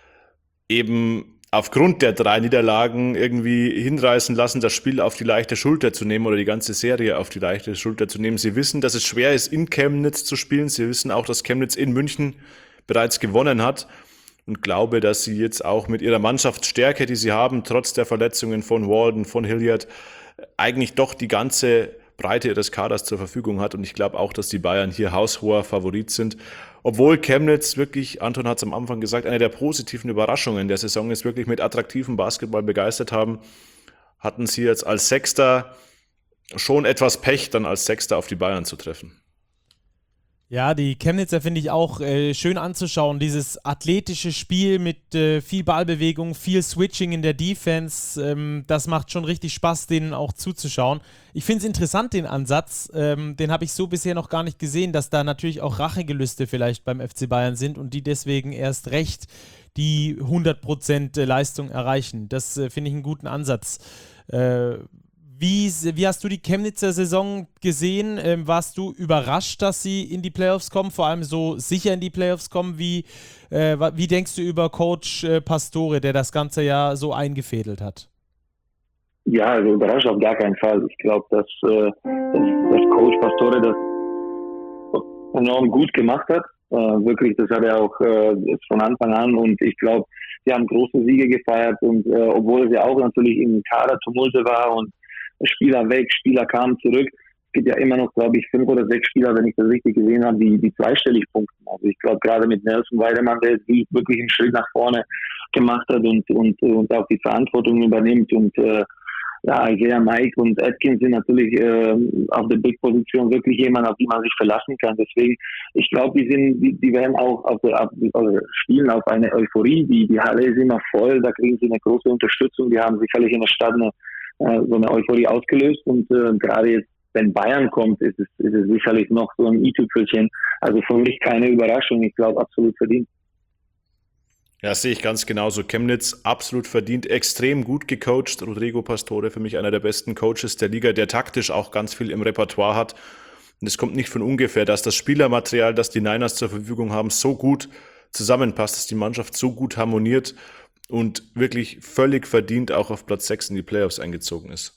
eben aufgrund der drei Niederlagen irgendwie hinreißen lassen, das Spiel auf die leichte Schulter zu nehmen oder die ganze Serie auf die leichte Schulter zu nehmen. Sie wissen, dass es schwer ist, in Chemnitz zu spielen. Sie wissen auch, dass Chemnitz in München bereits gewonnen hat, und glaube, dass sie jetzt auch mit ihrer Mannschaftsstärke, die sie haben, trotz der Verletzungen von Walden, von Hilliard, eigentlich doch die ganze Breite ihres Kaders zur Verfügung hat. Und ich glaube auch, dass die Bayern hier haushoher Favorit sind. Obwohl Chemnitz wirklich, Anton hat es am Anfang gesagt, eine der positiven Überraschungen der Saison ist, wirklich mit attraktivem Basketball begeistert haben, hatten sie jetzt als Sechster schon etwas Pech, dann als Sechster auf die Bayern zu treffen. Ja, die Chemnitzer finde ich auch äh, schön anzuschauen. Dieses athletische Spiel mit äh, viel Ballbewegung, viel Switching in der Defense, ähm, das macht schon richtig Spaß, denen auch zuzuschauen. Ich finde es interessant, den Ansatz, ähm, den habe ich so bisher noch gar nicht gesehen, dass da natürlich auch Rachegelüste vielleicht beim F C Bayern sind und die deswegen erst recht die hundert Prozent Leistung erreichen. Das äh, finde ich einen guten Ansatz. Äh, Wie, wie hast du die Chemnitzer Saison gesehen? Ähm, warst du überrascht, dass sie in die Playoffs kommen, vor allem so sicher in die Playoffs kommen? Wie, äh, wie denkst du über Coach äh, Pastore, der das ganze Jahr so eingefädelt hat? Ja, also überrascht auf gar keinen Fall. Ich glaube, dass, äh, dass, dass Coach Pastore das enorm gut gemacht hat. Äh, wirklich, das hat er auch äh, von Anfang an, und ich glaube, sie haben große Siege gefeiert, und äh, obwohl es ja auch natürlich im Kader Tumulte war und Spieler weg, Spieler kamen zurück. Es gibt ja immer noch, glaube ich, fünf oder sechs Spieler, wenn ich das richtig gesehen habe, die, die zweistellig punkten. Also ich glaube, gerade mit Nelson Weidemann, der wirklich einen Schritt nach vorne gemacht hat und, und, und auch die Verantwortung übernimmt. Und äh, ja, Isaiah Mike und Atkins sind natürlich äh, auf der Big-Position wirklich jemand, auf die man sich verlassen kann. Deswegen, ich glaube, die sind, die, die werden auch auf der, auf, also spielen auf eine Euphorie. Die, die Halle ist immer voll, da kriegen sie eine große Unterstützung. Die haben sicherlich in der Stadt eine, äh, so eine Euphorie ausgelöst und äh, gerade jetzt, wenn Bayern kommt, ist es, ist es sicherlich noch so ein i-Tüpfelchen. Also für mich keine Überraschung. Ich glaube, absolut verdient. Ja, sehe ich ganz genauso. Chemnitz absolut verdient, extrem gut gecoacht. Rodrigo Pastore für mich einer der besten Coaches der Liga, der taktisch auch ganz viel im Repertoire hat. Und es kommt nicht von ungefähr, dass das Spielermaterial, das die Niners zur Verfügung haben, so gut zusammenpasst, dass die Mannschaft so gut harmoniert und wirklich völlig verdient auch auf Platz sechs in die Playoffs eingezogen ist.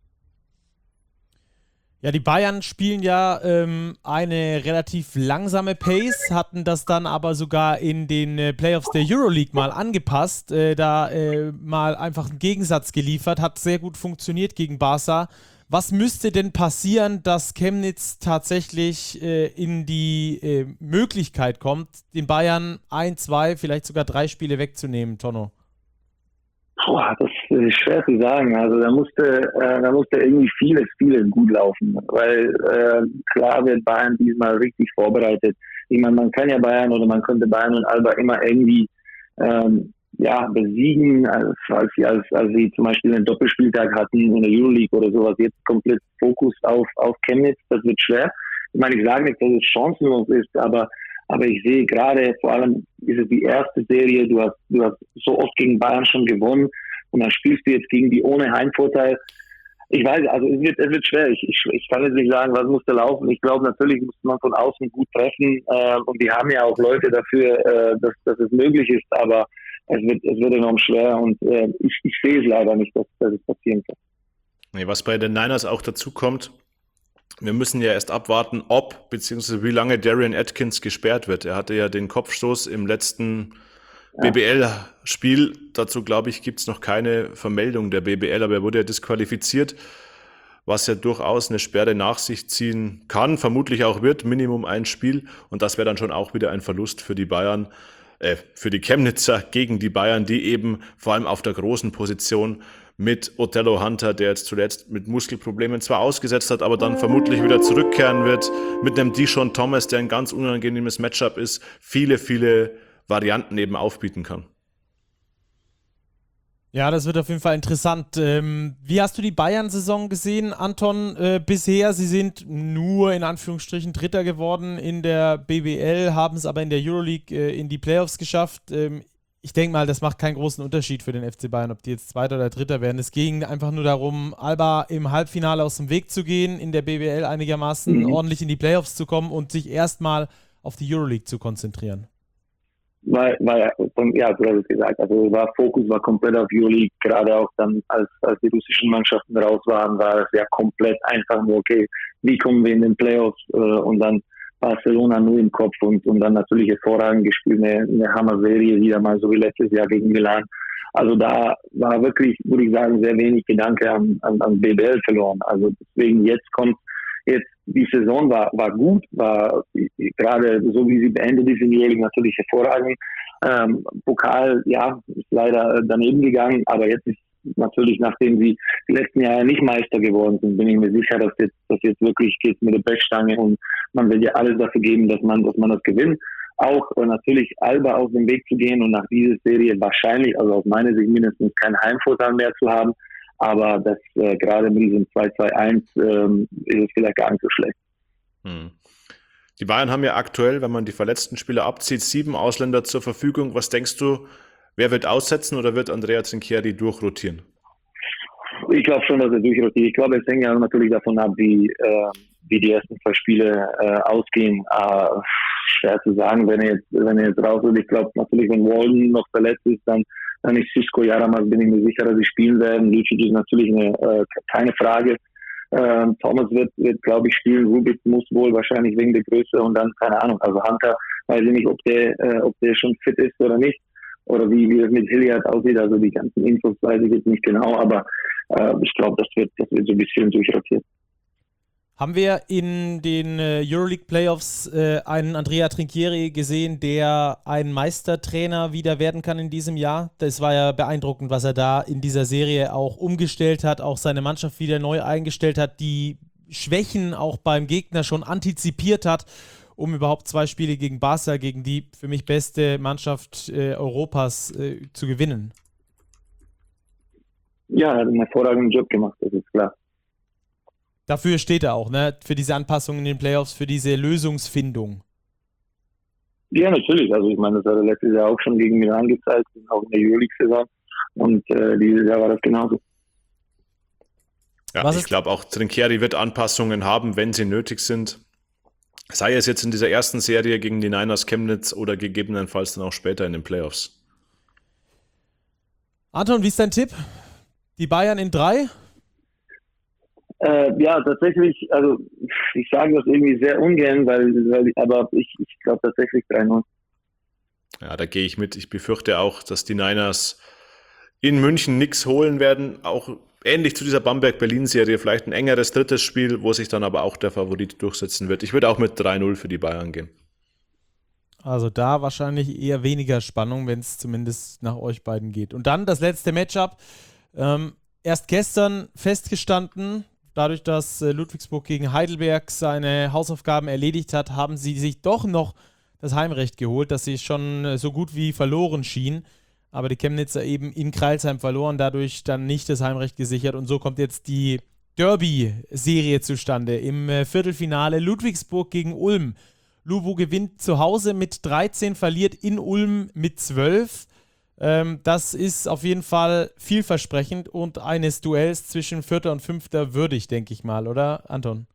Ja, die Bayern spielen ja ähm, eine relativ langsame Pace, hatten das dann aber sogar in den äh, Playoffs der Euroleague mal angepasst, äh, da äh, mal einfach einen Gegensatz geliefert, hat sehr gut funktioniert gegen Barca. Was müsste denn passieren, dass Chemnitz tatsächlich äh, in die äh, Möglichkeit kommt, den Bayern ein, zwei, vielleicht sogar drei Spiele wegzunehmen, Tonno? Boah, das ist schwer zu sagen. Also da musste, äh, da musste irgendwie vieles, vieles gut laufen, weil äh, klar wird Bayern diesmal richtig vorbereitet. Ich meine, man kann ja Bayern oder man könnte Bayern und Alba immer irgendwie ähm, ja besiegen, als, als, sie, als, als sie zum Beispiel einen Doppelspieltag hatten in der Euroleague oder sowas. Jetzt komplett Fokus auf, auf Chemnitz, das wird schwer. Ich meine, ich sage nicht, dass es chancenlos ist, aber Aber ich sehe gerade, vor allem ist es die erste Serie, du hast, du hast so oft gegen Bayern schon gewonnen und dann spielst du jetzt gegen die ohne Heimvorteil. Ich weiß, also es wird, es wird schwer. Ich, ich, ich kann jetzt nicht sagen, was muss da laufen. Ich glaube, natürlich muss man von außen gut treffen äh, und die haben ja auch Leute dafür, äh, dass, dass es möglich ist, aber es wird, es wird enorm schwer und äh, ich, ich sehe es leider nicht, dass, dass es passieren kann. Nee, was bei den Niners auch dazu kommt, wir müssen ja erst abwarten, ob bzw. wie lange Darian Atkins gesperrt wird. Er hatte ja den Kopfstoß im letzten ja. B B L-Spiel. Dazu, glaube ich, gibt es noch keine Vermeldung der B B L, aber er wurde ja disqualifiziert, was ja durchaus eine Sperre nach sich ziehen kann, vermutlich auch wird, Minimum ein Spiel. Und das wäre dann schon auch wieder ein Verlust für die Bayern, äh, für die Chemnitzer gegen die Bayern, die eben vor allem auf der großen Position mit Othello Hunter, der jetzt zuletzt mit Muskelproblemen zwar ausgesetzt hat, aber dann vermutlich wieder zurückkehren wird, mit einem Deshaun Thomas, der ein ganz unangenehmes Matchup ist, viele, viele Varianten eben aufbieten kann. Ja, das wird auf jeden Fall interessant. Ähm, wie hast du die Bayern-Saison gesehen, Anton, äh, bisher? Sie sind nur in Anführungsstrichen Dritter geworden in der B B L, haben es aber in der Euroleague äh, in die Playoffs geschafft. Ähm, Ich denke mal, das macht keinen großen Unterschied für den F C Bayern, ob die jetzt Zweiter oder Dritter werden. Es ging einfach nur darum, Alba im Halbfinale aus dem Weg zu gehen, in der B B L einigermaßen mhm. ordentlich in die Playoffs zu kommen und sich erstmal auf die Euroleague zu konzentrieren. Weil, weil ja, du hast es gesagt, also war Fokus war komplett auf Euroleague, gerade auch dann, als, als die russischen Mannschaften raus waren, war es ja komplett einfach nur, okay, wie kommen wir in den Playoffs äh, und dann Barcelona nur im Kopf und, und dann natürlich hervorragend gespielt, eine, eine Hammer-Serie, wieder mal so wie letztes Jahr gegen Milan. Also da war wirklich, würde ich sagen, sehr wenig Gedanke an, an, an B B L verloren. Also deswegen jetzt kommt, jetzt die Saison war, war gut, war gerade so wie sie beendet ist in die Euroleague natürlich hervorragend. Ähm, Pokal, ja, ist leider daneben gegangen, aber jetzt ist natürlich, nachdem sie die letzten Jahre nicht Meister geworden sind, bin ich mir sicher, dass jetzt, dass jetzt wirklich geht mit der Brechstange und man will ja alles dafür geben, dass man, dass man das gewinnt. Auch äh, natürlich Alba auf den Weg zu gehen und nach dieser Serie wahrscheinlich, also aus meiner Sicht mindestens keinen Heimvorteil mehr zu haben, aber das äh, gerade mit diesem zwei zwei eins ähm, ist es vielleicht gar nicht so schlecht. Hm. Die Bayern haben ja aktuell, wenn man die verletzten Spieler abzieht, sieben Ausländer zur Verfügung. Was denkst du, wer wird aussetzen oder wird Andrea Trinchieri durchrotieren? Ich glaube schon, dass er durchrotiert. Ich glaube, es hängt ja natürlich davon ab, wie, äh, wie die ersten zwei Spiele äh, ausgehen. Äh, schwer zu sagen, wenn er jetzt, wenn er jetzt raus wird. Ich glaube natürlich, wenn Walden noch verletzt ist, dann, dann ist Cisco Jaramas, bin ich mir sicher, dass sie spielen werden. Lucic ist natürlich eine, äh, keine Frage. Äh, Thomas wird, wird glaube ich, spielen. Rubik muss wohl wahrscheinlich wegen der Größe und dann, keine Ahnung, also Hunter, weiß ich nicht, ob der, äh, ob der schon fit ist oder nicht. Oder wie, wie es mit Hilliard aussieht, also die ganzen Infos weiß ich jetzt nicht genau, aber äh, ich glaube, das wird, das wird so ein bisschen durchrotiert. Haben wir in den äh, Euroleague Playoffs äh, einen Andrea Trinchieri gesehen, der ein Meistertrainer wieder werden kann in diesem Jahr? Das war ja beeindruckend, was er da in dieser Serie auch umgestellt hat, auch seine Mannschaft wieder neu eingestellt hat, die Schwächen auch beim Gegner schon antizipiert hat, um überhaupt zwei Spiele gegen Barca, gegen die für mich beste Mannschaft äh, Europas, äh, zu gewinnen. Ja, er hat einen hervorragenden Job gemacht, das ist klar. Dafür steht er auch, ne? Für diese Anpassung in den Playoffs, für diese Lösungsfindung. Ja, natürlich. Also ich meine, das hat er letztes Jahr auch schon gegen Milan gezeigt, auch in der Euroleague-Saison. Und äh, dieses Jahr war das genauso. Ja, Was ich glaube auch, Trinchieri wird Anpassungen haben, wenn sie nötig sind. Sei es jetzt in dieser ersten Serie gegen die Niners Chemnitz oder gegebenenfalls dann auch später in den Playoffs. Anton, wie ist dein Tipp? Die Bayern in drei? Äh, ja, tatsächlich, also ich sage das irgendwie sehr ungern, weil, weil aber ich, ich glaube tatsächlich drei null. Ja, da gehe ich mit. Ich befürchte auch, dass die Niners in München nichts holen werden. Auch ähnlich zu dieser Bamberg-Berlin-Serie, vielleicht ein engeres drittes Spiel, wo sich dann aber auch der Favorit durchsetzen wird. Ich würde auch mit drei null für die Bayern gehen. Also da wahrscheinlich eher weniger Spannung, wenn es zumindest nach euch beiden geht. Und dann das letzte Matchup. Ähm, erst gestern festgestanden, dadurch, dass äh, Ludwigsburg gegen Heidelberg seine Hausaufgaben erledigt hat, haben sie sich doch noch das Heimrecht geholt, das sie schon äh, so gut wie verloren schien. Aber die Chemnitzer eben in Crailsheim verloren, dadurch dann nicht das Heimrecht gesichert. Und so kommt jetzt die Derby-Serie zustande. Im äh, Viertelfinale Ludwigsburg gegen Ulm. Lubu gewinnt zu Hause mit dreizehn, verliert in Ulm mit zwölf. Ähm, das ist auf jeden Fall vielversprechend und eines Duells zwischen Vierter und Fünfter würdig, denke ich mal, oder, Anton?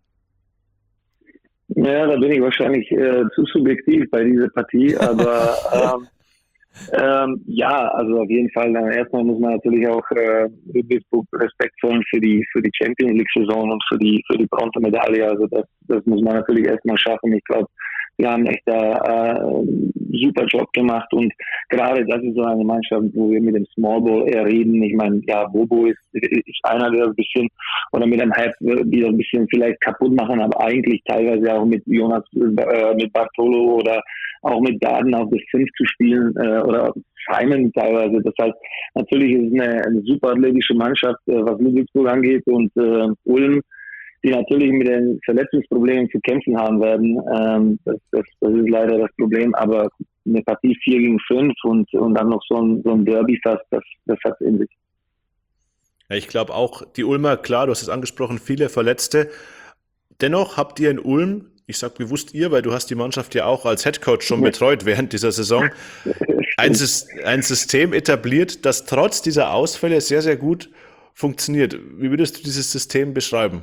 Ja, da bin ich wahrscheinlich äh, zu subjektiv bei dieser Partie, aber ähm, ähm, ja, also auf jeden Fall. Dann erstmal muss man natürlich auch äh, Ludwigsburg Respekt zollen für die für die Champions League Saison und für die für die Bronzemedaille. Also das das muss man natürlich erstmal schaffen. Ich glaube, wir haben echt da äh, super Job gemacht und gerade das ist so eine Mannschaft, wo wir mit dem Small Ball eher reden. Ich meine, ja, Bobo ist, ist einer, der ein bisschen oder mit einem Hype, die ein bisschen vielleicht kaputt machen, aber eigentlich teilweise auch mit Jonas, äh, mit Bartolo oder auch mit Darden auf das Fünf zu spielen äh, oder Simon teilweise. Das heißt, natürlich ist es eine, eine super athletische Mannschaft, äh, was Ludwigsburg angeht und äh, Ulm, die natürlich mit den Verletzungsproblemen zu kämpfen haben werden. Ähm, das, das, das ist leider das Problem, aber eine Partie vier gegen fünf und, und dann noch so ein, so ein Derby fast, das, das hat es in sich. Ja, ich glaube auch, die Ulmer, klar, du hast es angesprochen, viele Verletzte. Dennoch habt ihr in Ulm, ich sage bewusst ihr, weil du hast die Mannschaft ja auch als Headcoach schon ja. betreut während dieser Saison, ein, ein System etabliert, das trotz dieser Ausfälle sehr, sehr gut funktioniert. Wie würdest du dieses System beschreiben?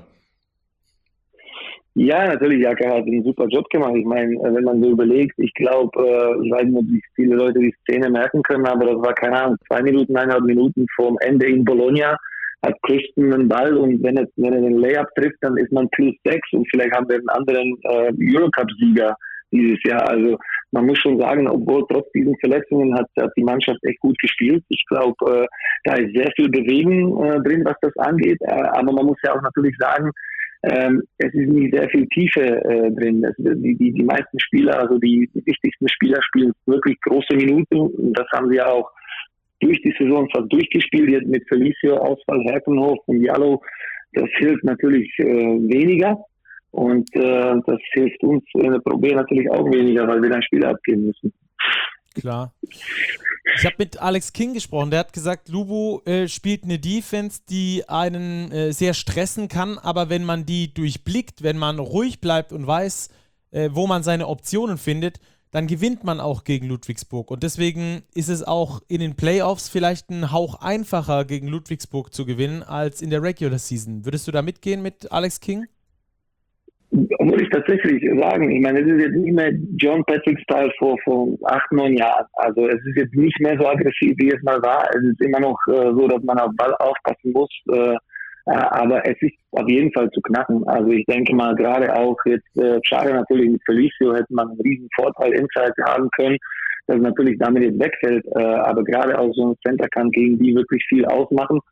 Ja, natürlich, Jaka hat einen super Job gemacht. Ich meine, wenn man so überlegt, ich glaube, äh, ich weiß nicht, wie viele Leute die Szene merken können, aber das war, keine Ahnung, zwei Minuten, eineinhalb Minuten vorm Ende in Bologna, hat Christen einen Ball und wenn, es, wenn er den Layup trifft, dann ist man plus sechs und vielleicht haben wir einen anderen äh, Eurocup-Sieger dieses Jahr. Also man muss schon sagen, obwohl trotz diesen Verletzungen hat, hat die Mannschaft echt gut gespielt. Ich glaube, äh, da ist sehr viel Bewegung äh, drin, was das angeht, äh, aber man muss ja auch natürlich sagen, Ähm, es ist nicht sehr viel Tiefe äh, drin. Es, die, die, die meisten Spieler, also die, die wichtigsten Spieler spielen wirklich große Minuten. Und das haben sie ja auch durch die Saison fast durchgespielt. Jetzt mit Felicio, Ausfall, Herkenhof und Jallo. Das hilft natürlich äh, weniger. Und äh, das hilft uns in der Probe natürlich auch weniger, weil wir dann Spieler abgeben müssen. Klar. Ich habe mit Alex King gesprochen, der hat gesagt, Lubu äh, spielt eine Defense, die einen äh, sehr stressen kann, aber wenn man die durchblickt, wenn man ruhig bleibt und weiß, äh, wo man seine Optionen findet, dann gewinnt man auch gegen Ludwigsburg. Und deswegen ist es auch in den Playoffs vielleicht ein Hauch einfacher, gegen Ludwigsburg zu gewinnen, als in der Regular Season. Würdest du da mitgehen mit Alex King? Muss ich tatsächlich sagen, ich meine, es ist jetzt nicht mehr John Patrick-Style vor, vor acht, neun Jahren. Also es ist jetzt nicht mehr so aggressiv, wie es mal war. Es ist immer noch äh, so, dass man auf Ball aufpassen muss. Äh, äh, aber es ist auf jeden Fall zu knacken. Also ich denke mal, gerade auch jetzt, äh, schade natürlich mit Felicio, hätte man einen riesen Vorteil Inside haben können, das natürlich damit jetzt wegfällt. Äh, aber gerade auch so ein Center kann gegen die wirklich viel ausmachen.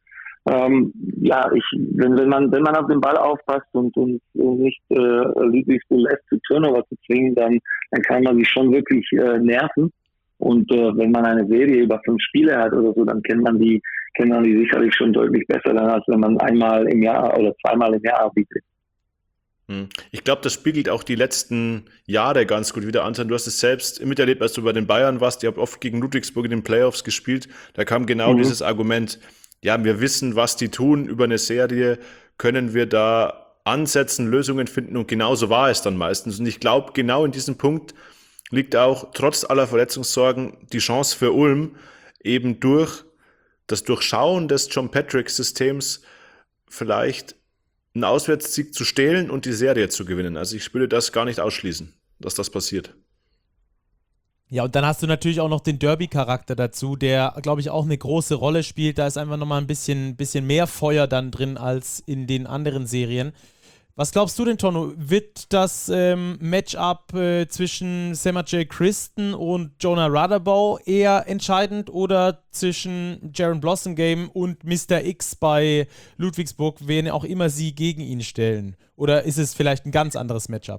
Ähm, ja, ich, wenn, wenn man wenn man auf den Ball aufpasst und, und, und nicht äh, Ludwigsburg lässt, zu Turnover zu zwingen, dann, dann kann man sich schon wirklich äh, nerven. Und äh, wenn man eine Serie über fünf Spiele hat oder so, dann kennt man die kennt man die sicherlich schon deutlich besser, dann, als wenn man einmal im Jahr oder zweimal im Jahr arbeitet. Ich glaube, das spiegelt auch die letzten Jahre ganz gut wieder. Anton, du hast es selbst miterlebt, als du bei den Bayern warst. Ihr habt oft gegen Ludwigsburg in den Playoffs gespielt. Da kam genau mhm. dieses Argument, ja, wir wissen, was die tun. Über eine Serie können wir da ansetzen, Lösungen finden. Und genauso war es dann meistens. Und ich glaube, genau in diesem Punkt liegt auch trotz aller Verletzungssorgen die Chance für Ulm, eben durch das Durchschauen des John Patrick-Systems vielleicht einen Auswärtssieg zu stehlen und die Serie zu gewinnen. Also ich würde das gar nicht ausschließen, dass das passiert. Ja, und dann hast du natürlich auch noch den Derby-Charakter dazu, der, glaube ich, auch eine große Rolle spielt. Da ist einfach nochmal ein bisschen, bisschen mehr Feuer dann drin als in den anderen Serien. Was glaubst du denn, Tonno? Wird das ähm, Matchup äh, zwischen Semajay Christen und Jonah Radabaugh eher entscheidend oder zwischen Jaron Blossomgame und Mister X bei Ludwigsburg, wen auch immer sie gegen ihn stellen? Oder ist es vielleicht ein ganz anderes Matchup?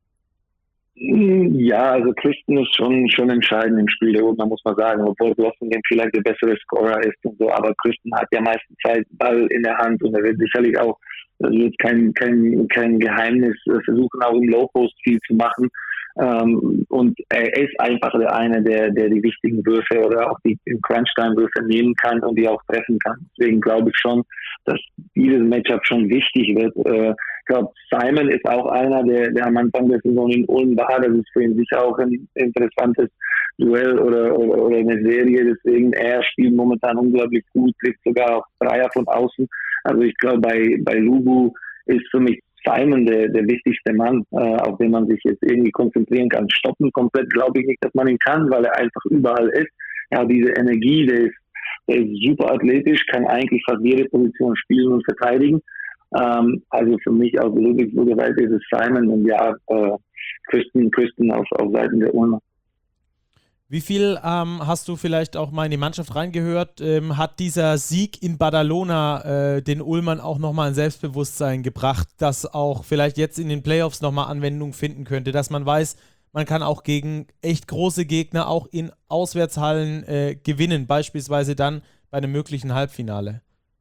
Ja, also Christen ist schon, schon entscheidend im Spiel der Ulmer, muss man sagen, obwohl Blossomgame vielleicht der bessere Scorer ist und so, aber Christen hat ja meistens Zeit Ball in der Hand und er wird sicherlich auch, das ist jetzt kein, kein, kein Geheimnis, versuchen auch im Low-Post viel zu machen. Ähm, und er ist einfach der eine, der, der die wichtigen Würfe oder auch die Crunch-Time-Würfe nehmen kann und die auch treffen kann. Deswegen glaube ich schon, dass dieses Matchup schon wichtig wird. Äh, ich glaube, Simon ist auch einer, der, der am Anfang der Saison in Ulm war. Das ist für ihn sicher auch ein interessantes Duell oder, oder, oder eine Serie. Deswegen, er spielt momentan unglaublich gut, trifft sogar auch Dreier von außen. Also ich glaube, bei, bei Lubu ist für mich Simon der, der wichtigste Mann, äh, auf den man sich jetzt irgendwie konzentrieren kann. Stoppen komplett glaube ich nicht, dass man ihn kann, weil er einfach überall ist. Ja, diese Energie, der ist, der ist super athletisch, kann eigentlich fast jede Position spielen und verteidigen. Ähm, also für mich aus Ludwigsburger Seite ist es Simon und ja, äh, Christen, Christen auf, auf Seiten der Ulmer. Wie viel ähm, hast du vielleicht auch mal in die Mannschaft reingehört? Ähm, hat dieser Sieg in Badalona äh, den Ulmern auch nochmal ein Selbstbewusstsein gebracht, das auch vielleicht jetzt in den Playoffs nochmal Anwendung finden könnte, dass man weiß, man kann auch gegen echt große Gegner auch in Auswärtshallen äh, gewinnen, beispielsweise dann bei einem möglichen Halbfinale?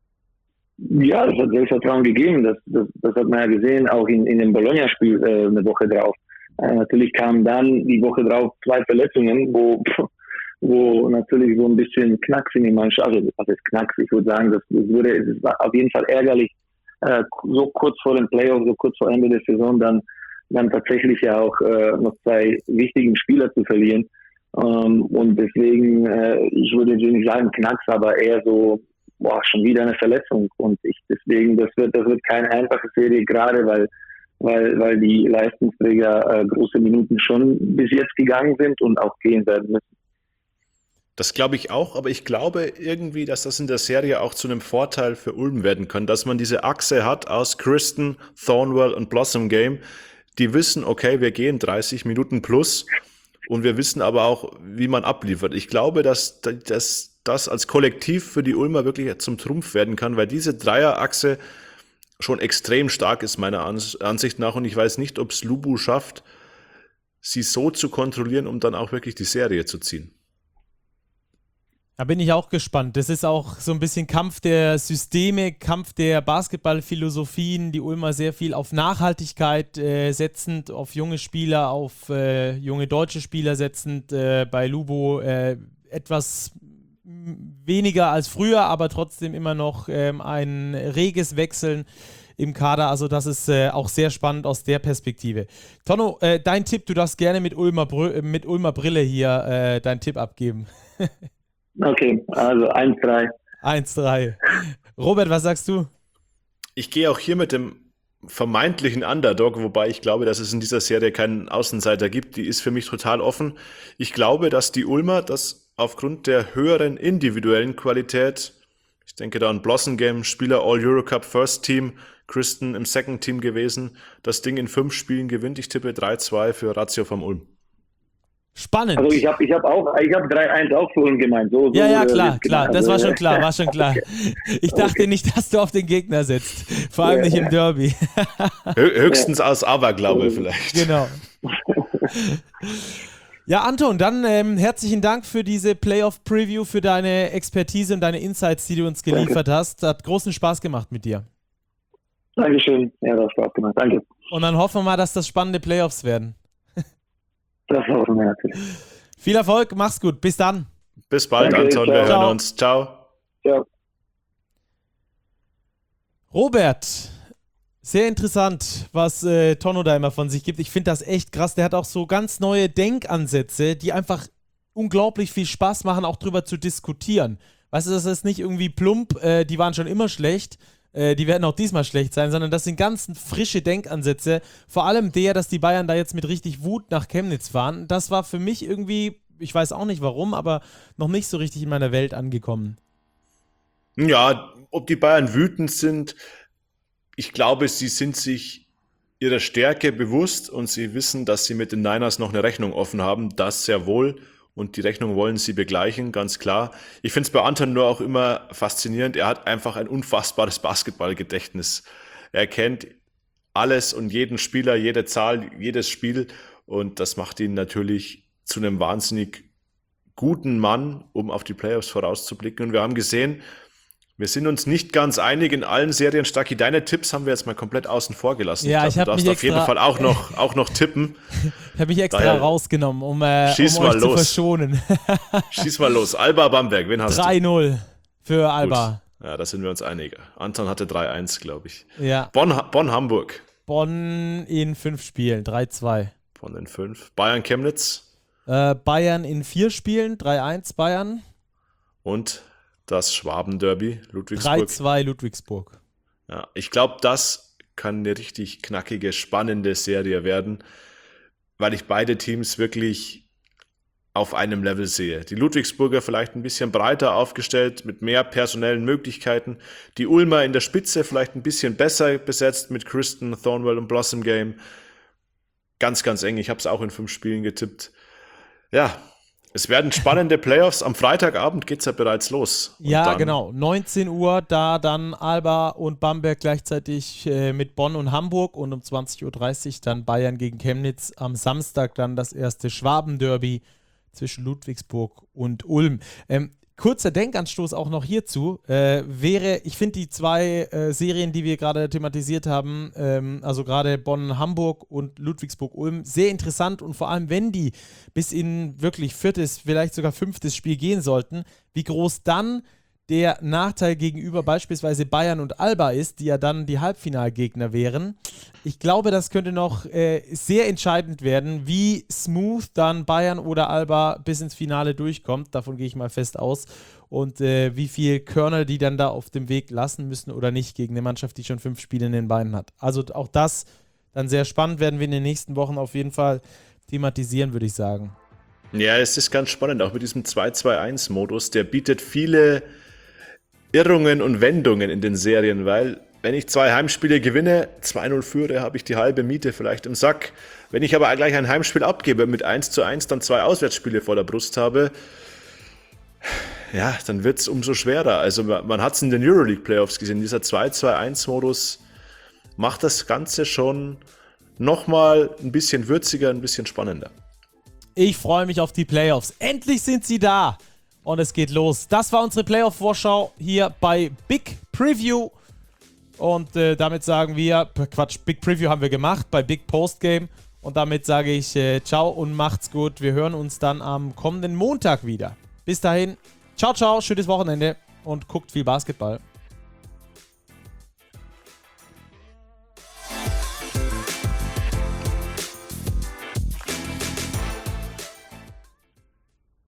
Ja, das hat Selbstvertrauen gegeben. Das, das, das hat man ja gesehen, auch in, in dem Bologna-Spiel äh, eine Woche drauf. Äh, natürlich kamen dann die Woche drauf zwei Verletzungen, wo, wo natürlich so ein bisschen Knacks in die Mannschaft, also was ist Knacks? Ich würde sagen, das, das wurde, es war auf jeden Fall ärgerlich, äh, so kurz vor dem Playoff, so kurz vor Ende der Saison dann, dann tatsächlich ja auch äh, noch zwei wichtigen Spieler zu verlieren. Ähm, und deswegen, äh, ich würde nicht sagen Knacks, aber eher so, boah, schon wieder eine Verletzung. Und ich deswegen, das wird, das wird keine einfache Serie, gerade weil weil weil die Leistungsträger äh, große Minuten schon bis jetzt gegangen sind und auch gehen werden müssen. Das glaube ich auch, aber ich glaube irgendwie, dass das in der Serie auch zu einem Vorteil für Ulm werden kann, dass man diese Achse hat aus Christen, Thornwell und Blossomgame, die wissen, okay, wir gehen dreißig Minuten plus und wir wissen aber auch, wie man abliefert. Ich glaube, dass das das als Kollektiv für die Ulmer wirklich zum Trumpf werden kann, weil diese Dreierachse schon extrem stark ist, meiner Ansicht nach. Und ich weiß nicht, ob es Lubu schafft, sie so zu kontrollieren, um dann auch wirklich die Serie zu ziehen. Da bin ich auch gespannt. Das ist auch so ein bisschen Kampf der Systeme, Kampf der Basketballphilosophien. Die Ulmer sehr viel auf Nachhaltigkeit äh, setzend, auf junge Spieler, auf äh, junge deutsche Spieler setzend. Äh, bei Lubu äh, etwas weniger als früher, aber trotzdem immer noch ähm, ein reges Wechseln im Kader. Also das ist äh, auch sehr spannend aus der Perspektive. Tonno, äh, dein Tipp, du darfst gerne mit Ulmer, Br- mit Ulmer Brille hier äh, deinen Tipp abgeben. Okay, also eins drei. eins drei. Robert, was sagst du? Ich gehe auch hier mit dem vermeintlichen Underdog, wobei ich glaube, dass es in dieser Serie keinen Außenseiter gibt. Die ist für mich total offen. Ich glaube, dass die Ulmer das aufgrund der höheren individuellen Qualität, ich denke da an Blossomgame, Spieler All-Eurocup First Team, Christen im Second Team gewesen, das Ding in fünf Spielen gewinnt. Ich tippe drei zwei für Ratio vom Ulm. Spannend. Also ich habe ich hab auch, ich habe drei eins auch für uns gemeint. So, so ja, ja, äh, klar, klar. Das also, war schon klar, war schon klar. Ich dachte okay. nicht, dass du auf den Gegner sitzt. Vor allem ja, nicht im Derby. Höchstens ja. aus Aberglaube vielleicht. Genau. Ja, Anton, dann ähm, herzlichen Dank für diese Playoff-Preview, für deine Expertise und deine Insights, die du uns geliefert Danke. hast. Hat großen Spaß gemacht mit dir. Dankeschön. Ja, das hat Spaß gemacht. Danke. Und dann hoffen wir mal, dass das spannende Playoffs werden. Das hoffen wir natürlich. Viel Erfolg, mach's gut. Bis dann. Bis bald, Danke, Anton. Ciao. Wir hören uns. Ciao. Ciao. Robert, sehr interessant, was äh, Tonno da immer von sich gibt. Ich finde das echt krass. Der hat auch so ganz neue Denkansätze, die einfach unglaublich viel Spaß machen, auch drüber zu diskutieren. Weißt du, das ist nicht irgendwie plump, äh, die waren schon immer schlecht, die werden auch diesmal schlecht sein, sondern das sind ganz frische Denkansätze. Vor allem der, dass die Bayern da jetzt mit richtig Wut nach Chemnitz fahren. Das war für mich irgendwie, ich weiß auch nicht warum, aber noch nicht so richtig in meiner Welt angekommen. Ja, ob die Bayern wütend sind, ich glaube, sie sind sich ihrer Stärke bewusst und sie wissen, dass sie mit den Niners noch eine Rechnung offen haben. Das sehr wohl. Und die Rechnung wollen sie begleichen, ganz klar. Ich finde es bei Anton nur auch immer faszinierend. Er hat einfach ein unfassbares Basketballgedächtnis. Er kennt alles und jeden Spieler, jede Zahl, jedes Spiel. Und das macht ihn natürlich zu einem wahnsinnig guten Mann, um auf die Playoffs vorauszublicken. Und wir haben gesehen, wir sind uns nicht ganz einig in allen Serien. Stacki, deine Tipps haben wir jetzt mal komplett außen vor gelassen. Ja, ich glaub, ich du darfst auf jeden Fall auch noch, auch noch tippen. Ich habe mich extra Daher, rausgenommen, um, äh, schieß um mal euch los. zu verschonen. Schieß mal los. Alba Bamberg, wen hast drei null du? drei null für Alba. Gut. Ja, da sind wir uns einig. Anton hatte drei eins, glaube ich. Ja. Bonn, Bonn, Hamburg. Bonn in fünf Spielen, drei zwei. Bonn in fünf. Bayern, Chemnitz. Äh, Bayern in vier Spielen, drei eins Bayern. Und das Schwaben-Derby, Ludwigsburg. drei zwei Ludwigsburg. Ja, ich glaube, das kann eine richtig knackige, spannende Serie werden, weil ich beide Teams wirklich auf einem Level sehe. Die Ludwigsburger vielleicht ein bisschen breiter aufgestellt, mit mehr personellen Möglichkeiten. Die Ulmer in der Spitze vielleicht ein bisschen besser besetzt mit Kristen, Thornwell und Blossom Game. Ganz, ganz eng. Ich habe es auch in fünf Spielen getippt. Ja, es werden spannende Playoffs. Am Freitagabend geht es ja bereits los. Und ja, genau. neunzehn Uhr, da dann Alba und Bamberg gleichzeitig äh, mit Bonn und Hamburg und um zwanzig Uhr dreißig dann Bayern gegen Chemnitz. Am Samstag dann das erste Schwaben-Derby zwischen Ludwigsburg und Ulm. Ähm, kurzer Denkanstoß auch noch hierzu. Äh, wäre, ich finde die zwei äh, Serien, die wir gerade thematisiert haben, ähm, also gerade Bonn-Hamburg und Ludwigsburg-Ulm, sehr interessant und vor allem, wenn die bis in wirklich viertes, vielleicht sogar fünftes Spiel gehen sollten, wie groß dann der Nachteil gegenüber beispielsweise Bayern und Alba ist, die ja dann die Halbfinalgegner wären. Ich glaube, das könnte noch äh, sehr entscheidend werden, wie smooth dann Bayern oder Alba bis ins Finale durchkommt. Davon gehe ich mal fest aus. Und äh, wie viel Körner die dann da auf dem Weg lassen müssen oder nicht gegen eine Mannschaft, die schon fünf Spiele in den Beinen hat. Also auch das dann sehr spannend, werden wir in den nächsten Wochen auf jeden Fall thematisieren, würde ich sagen. Ja, es ist ganz spannend, auch mit diesem zwei zwei eins Modus. Der bietet viele Irrungen und Wendungen in den Serien, weil wenn ich zwei Heimspiele gewinne, zwei null führe, habe ich die halbe Miete vielleicht im Sack. Wenn ich aber gleich ein Heimspiel abgebe mit eins zu eins, dann zwei Auswärtsspiele vor der Brust habe, ja, dann wird es umso schwerer. Also man hat es in den Euroleague-Playoffs gesehen, dieser zwei zwei eins Modus macht das Ganze schon nochmal ein bisschen würziger, ein bisschen spannender. Ich freue mich auf die Playoffs. Endlich sind sie da! Und es geht los. Das war unsere Playoff-Vorschau hier bei Big Preview. Und äh, damit sagen wir, Quatsch, Big Preview haben wir gemacht bei Big Postgame. Und damit sage ich äh, ciao und macht's gut. Wir hören uns dann am kommenden Montag wieder. Bis dahin, ciao, ciao, schönes Wochenende und guckt viel Basketball.